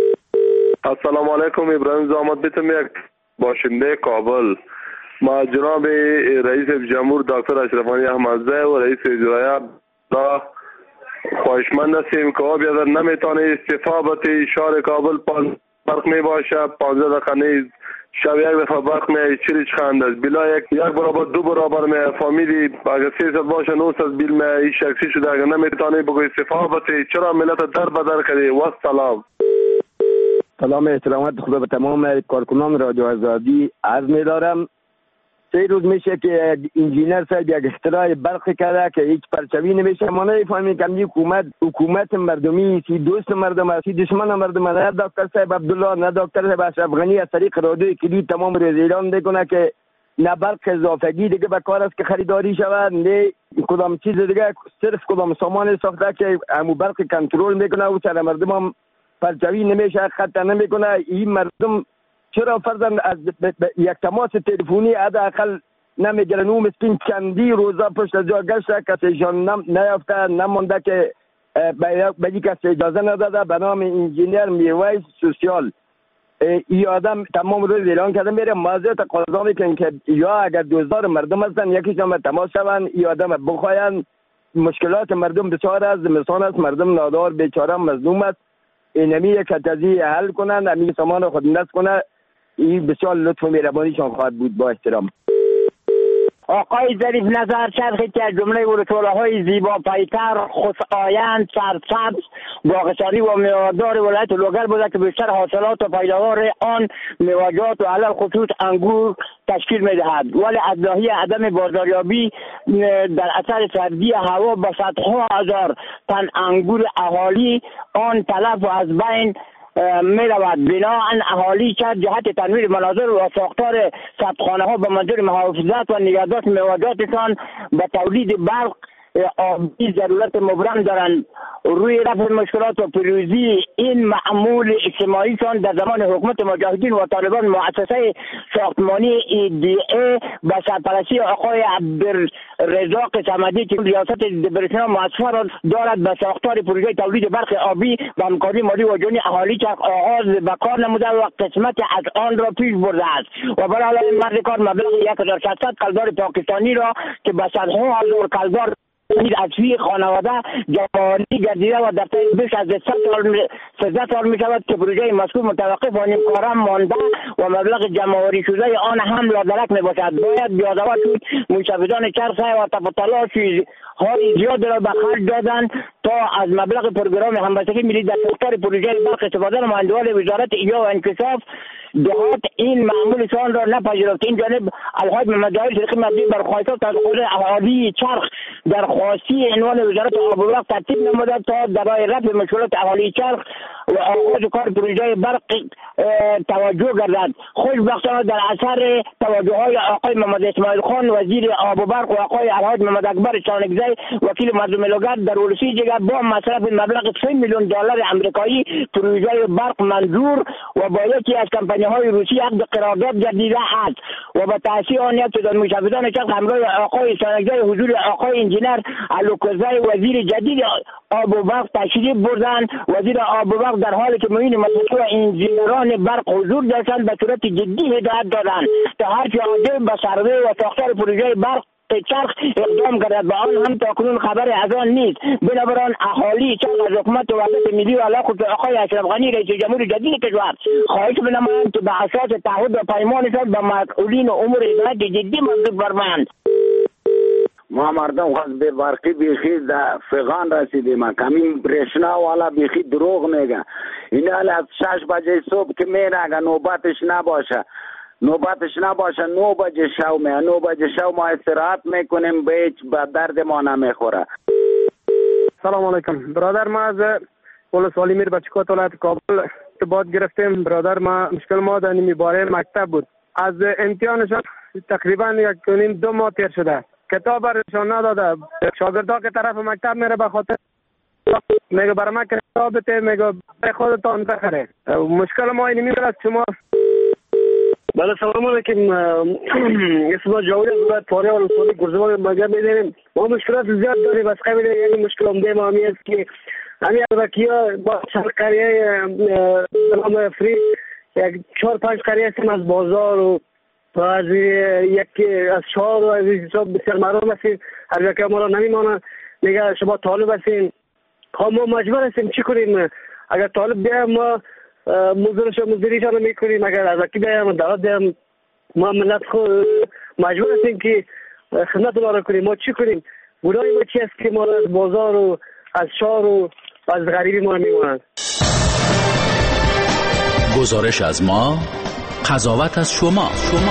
السلام علیکم، ابراهیم زامد بیتم یک باشنده کابل. ما جناب رئیس جمهور دکتر اشرف غنی احمدزاده و رئیس اجرایی دا خواهشمند هستیم که آب یادر نمیتونه استفاده شهر کابل برق می باشه، پانزده دقیقه نیز شب یک دفعه برق می چریچ خند است بلا یک یک برابر دو برابر می فامیلی اگر سیصد باشه نوصد بیل می این شخصی شده اگر نمیتونه بگو استفاده چرا ملت در بدر کردی؟ و سلام. سلام احترامات خدا به تمام کارکنان رادیو آزادی عرض می دارم. سه روز میشه که انجینر صاحب یک اختراع برق کرده که هیچ پرچوی نمیشه. ما نمیفهمیم که حکومت حکومت مردمی سی دوست مردم است، سی دشمن مردم است. نه دکتر صاحب عبدالله نه دکتر صاحب اشرف غنی از طریق رادیو کلید تمام روز اعلان میکنه که نه برق اضافگی دیگه به کار است که خریداری شود، نه کدام چیز دیگه، صرف کدام سامان ساخته که همو برق کنترل میکنه و سر مردم هم پرچوی نمیشه، خط نمیکنه. این مردم چرا فرضاً از یک تماس تلفنی حداقل نمیگیرن؟ اون مسکین چندی روزا پشت از جا گشته، کسیشان نیافته، نمونده که به یک کس اجازه نداده به نام انجینیر میویس سوسیال. این آدم تمام روز اعلان کرده میره معذرت تقاضا میکنن که یا اگر دوزدار مردم هستن یکیشان تماس شون این آدم بخواین. مشکلات مردم بسیار است، زمستان است، مردم نادار بیچاره مظلوم است. اینمی یک تزیه حل کنن، همین سامان خود نصب کنه. این بسیار لطف و مهربانیشان خواهد بود. با احترام. آقای ظریف نظر چرخی که جمله ولایت‌های های زیبا پیکر، خوشایند، سرسبز، باغچه‌ای و میوه‌دار ولایت لوگر بوده که بیشتر حاصلات و پیداوار آن میوه‌جات و علل خصوص انگور تشکیل می‌دهد، ولی از ناحیه عدم بازاریابی در اثر سردی هوا با صدها هزار تن انگور اهالی آن تلف و از بین می رود. بناهن اهالی چه جهت تنویر مناظر و ساختار سبخانه ها به منظور محافظت و نگهداشت میوه‌جاتشان به تولید برق آبی ضرورت مبرم دارند. روی رفع مشکلات و پیروزی این معمول اجتماعیشان در زمان حکومت مجاهدین و طالبان مؤسسه ساختمانی ای دی ای با سرپرستی آقای عبدالرزاق صمدی که ریاست دبیرستان مؤسسه را دارد به ساختار پروژه تولید برق آبی و همکاری مالی و جانی اهالی که آغاز به کار نموده و قسمت از آن را پیش برده است و برای مرد کار مبلغ یک هزار و ششصد کلدار پاکستانی را که به صدها هزار کلدار از سوی خانواده جوانی گردیده و در طی بیش از سیزده سال می شود که پروژه مذکور متوقف و نیمکاران مانده و مبلغ جمع‌آوری شده آن هم لادرک می باشد. باید بیادوات شد منشفدان چرخه و تفاوت‌های های زیاد را به خرج دادن تا از مبلغ پروگرام همبستگی ملی در ساختار پروژه برق استفاده نمایندگان وزارت ایجاد و انکشاف دهات این معمولشان را نپذیرفت. این جانب الحاج محمد جاوید شریقی مبنی بر خواهشات از خود اهالی چرخ درخواستی عنوان وزارت آب و برق ترتیب نموده تا برای رفع مشکلات اهالی چرخ و آغاز کار پروژه برق توجه گردد. خوشبختانه در اثر توجه های آقای محمد اسماعیل خان وزیر آب و برق و آقای الحاج محمد اکبر چانگزی وکیل مردم لوگر در ولسی جگه با مصرف مبلغ سه میلیون دلار امریکایی پروژه برق منظور و با یکی از کمپانی های روسی عقد قرارداد گردیده است و با تأسیس آن یک تعداد مشاوران چرخ همراه آقای چانگزی حضور آقای انجینر الوکزی وزیر جدید آب و برق تشریف بردند. وزیر آب و برق در حالی که معین مسئول و انجینران برق حضور داشتند به صورت جدی هدایت دادند تا هر چه حاضر به سروی و ساختار پروژه برق چرخ اقدام کرد و آن هم تاکنون خبر از آن نیست. بنابراین اهالی چرخ از حکومت وحدت ملی و علاقه آقای اشرف غنی رئیس جمهور جدید کشور خواهش بنمایند که به اساس تعهد و پیمانشان به مسئولین امور هدایت جدی منصوب فرمایند. ما مردم خواست به برقی بیخی در فغان رسیدیم. کمی برشنا والا بیخی دروغ میگه. این حال از شش بجه صبح که میره اگر نوبتش نباشه نوبتش نباشه نو بجه شو میه نو بجه شو ما استراحت میکنیم به هیچ به درد ما نمیخوره. سلام علیکم برادر، ما از ولسوالی میر بچکات ولایت کابل ارتباط گرفتیم. برادر ما مشکل ما در نیمی باره مکتب بود. از امتحانشان تقریبا یک نیم دو ماه تیر شده. کتاب برشان نداده. شاگردا که طرف مکتب میره به خاطر میگه برای من کتاب بده، میگه خودتان بخره. مشکل ما اینمی است شما. بله سلام علیکم. اسم جاوید از ولایت فاریاب ولسوالی گرزوان مجا می‌داریم. ما مشکلات زیاد داریم. از قبل یعنی مشکل عمده ما همی است که همین اربکی‌ها با چند قریه نام فری یک چهار پنج قریه هستیم از بازار و از یک از شهر و از حساب بسیار مردم هستیم. اربکی‌ها ما را نمی‌مانند. میگه شما طالب هستین. خب ما مجبور هستیم چی کنیم؟ اگر طالب بیایم ما مزدورش مزدوریشان میکنیم، اگر اربکی بیایم دولت بیایم ما ملت خود مجبور هستیم که خدمت ما را کنیم. ما چی کنیم؟ گناه ما چی است که ما از بازار و از شهر و از غریبی ما میمانند؟ گزارش از ما، قضاوت از شما. شما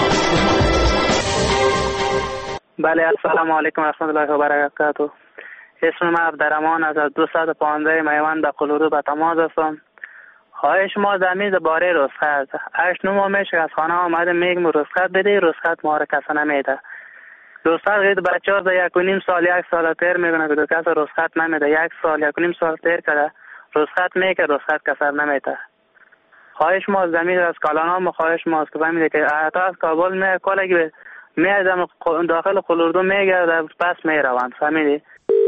بله السلام علیکم و رحمت الله و برکاته. اسم من عبدالرحمن از دویست و پانزده میوند به قلورو به تماس هستم. خواهش ما زمین باره رسخت هشت نو ماه میشه از خانه آمده میگم رسخت بده، رسخت ما را کسی نمیده. رسخت غیر بچه ها در یک و نیم سال یک سال تیر میگونه که دو کسی رسخت نمیده. یک سال یک و نیم سال تیر کرده رسخت میگه رسخت کسر نمیده. خواهش ما زمین از کالان ما خواهش ما است که فهمیده که حتی از کابل میگه کلگی میگه داخل قلوردو میگه پس میروند. فهمیدی؟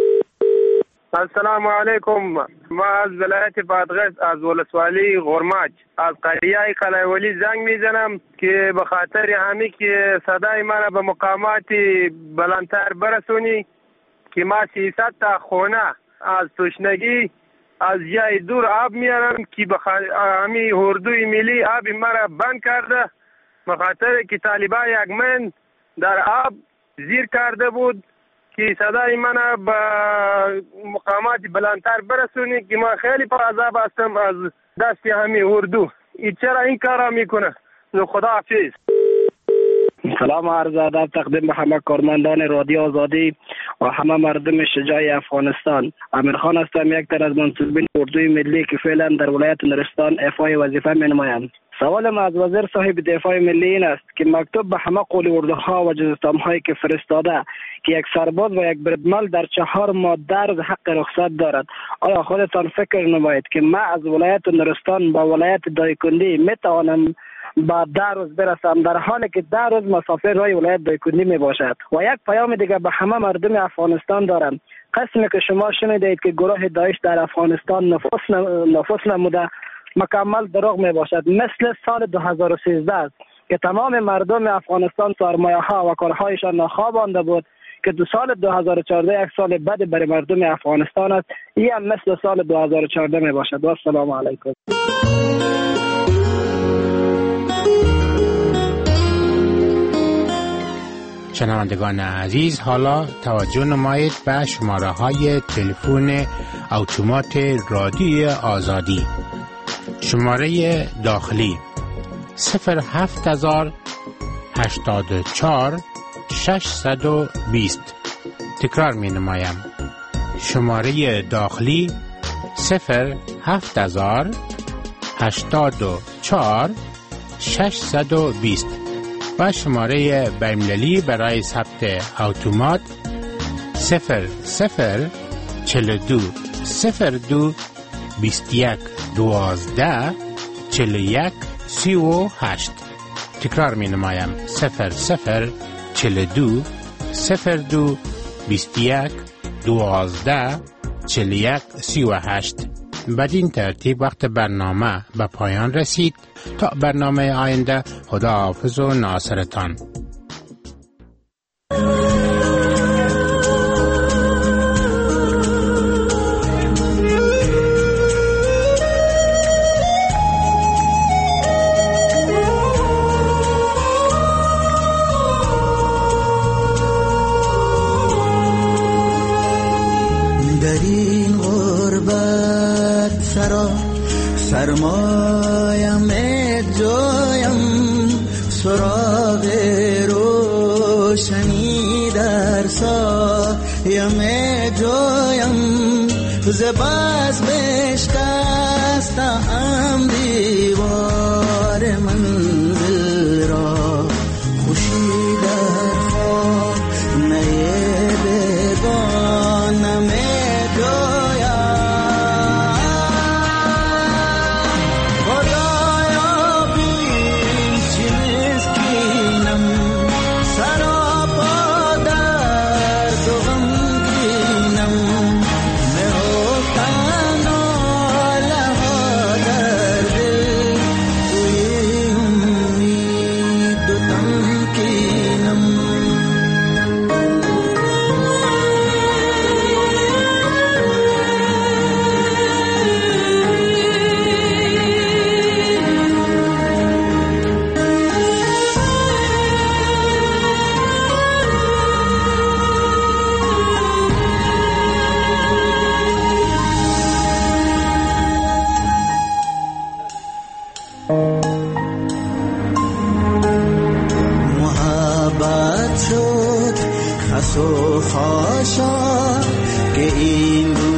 السلام علیکم. ما از ولایت بادغیس از ولسوالی غرماج از قریه قلعه‌ولی زنگ میزنم که به خاطر همی که صدای من به مقامات بلندتر برسونی که ما سیصد تا خونه از تشنگی از جای دور آب میارم که به همی اردوی ملی آب مرا بند کرده به خاطر که طالبان یک من در آب زیر کرده بود که صدای من به مقامات بلندتر برسونی که ما خیلی پر عذاب هستم از دست همین اردو. ای چرا این کارا میکنه؟ خدا حافظ. سلام عرض ادب تقدیم به همه کارمندان رادیو آزادی و همه مردم شجاع افغانستان. امیرخان هستم، یک تن از منصوبین اردوی ملی که فعلا در ولایت نورستان افای وظیفه می‌نمایم. سوال ما از وزیر صاحب دفاع ملی این است که مکتوب به همه قول اردوها و جزستان‌هایی که فرستاده که یک سرباز و یک بردمل در چهار ماه درز حق رخصت دارد. آیا خودتان فکر نمایید که ما از ولایت نورستان با ولایت دایکندی میتوانم با ده روز برسم در حالی که ده روز مسافر رای ولایت دایکندی می باشد؟ و یک پیام دیگه به همه مردم افغانستان دارم. قسمی که شما شنیدید که گروه داعش در افغانستان نفوذ نفوذ نموده مکمل دروغ می باشد. مثل سال دو هزار و سیزده که تمام مردم افغانستان سرمایه ها و کارهایشان ناخوابانده بود که دو سال دو هزار و چهارده یک سال بد برای مردم افغانستان است. این هم مثل سال دو هزار و چهارده می باشد. و السلام علیکم. شنوندگان عزیز، حالا توجه نمایید به شماره های تلفن اتومات رادیو آزادی. شماره داخلی صفر هفت هزار هشتاد و چهار ششصد و بیست. تکرار می نمایم. شماره داخلی صفر هفت هزار هشتاد و چهار ششصد و بیست و شماره بین‌المللی برای ثبت اتومات صفر صفر چهل و دو صفر دو بیست و یک دوازده چهل و یک سی و هشت. تکرار می نمایم. صفر صفر چهل و دو صفر دو بیست و یک دوازده چهل و یک سی و هشت. بدین ترتیب وقت برنامه به پایان رسید. تا برنامه آینده، خدا حافظ و ناصرتان. در این غربت سرا سرمایم جایم سراغ روشنی در سایم جایم زباز بشکستم دیوار منزل را خوشی در خانه بگانم جایم بس و خاشا که این روز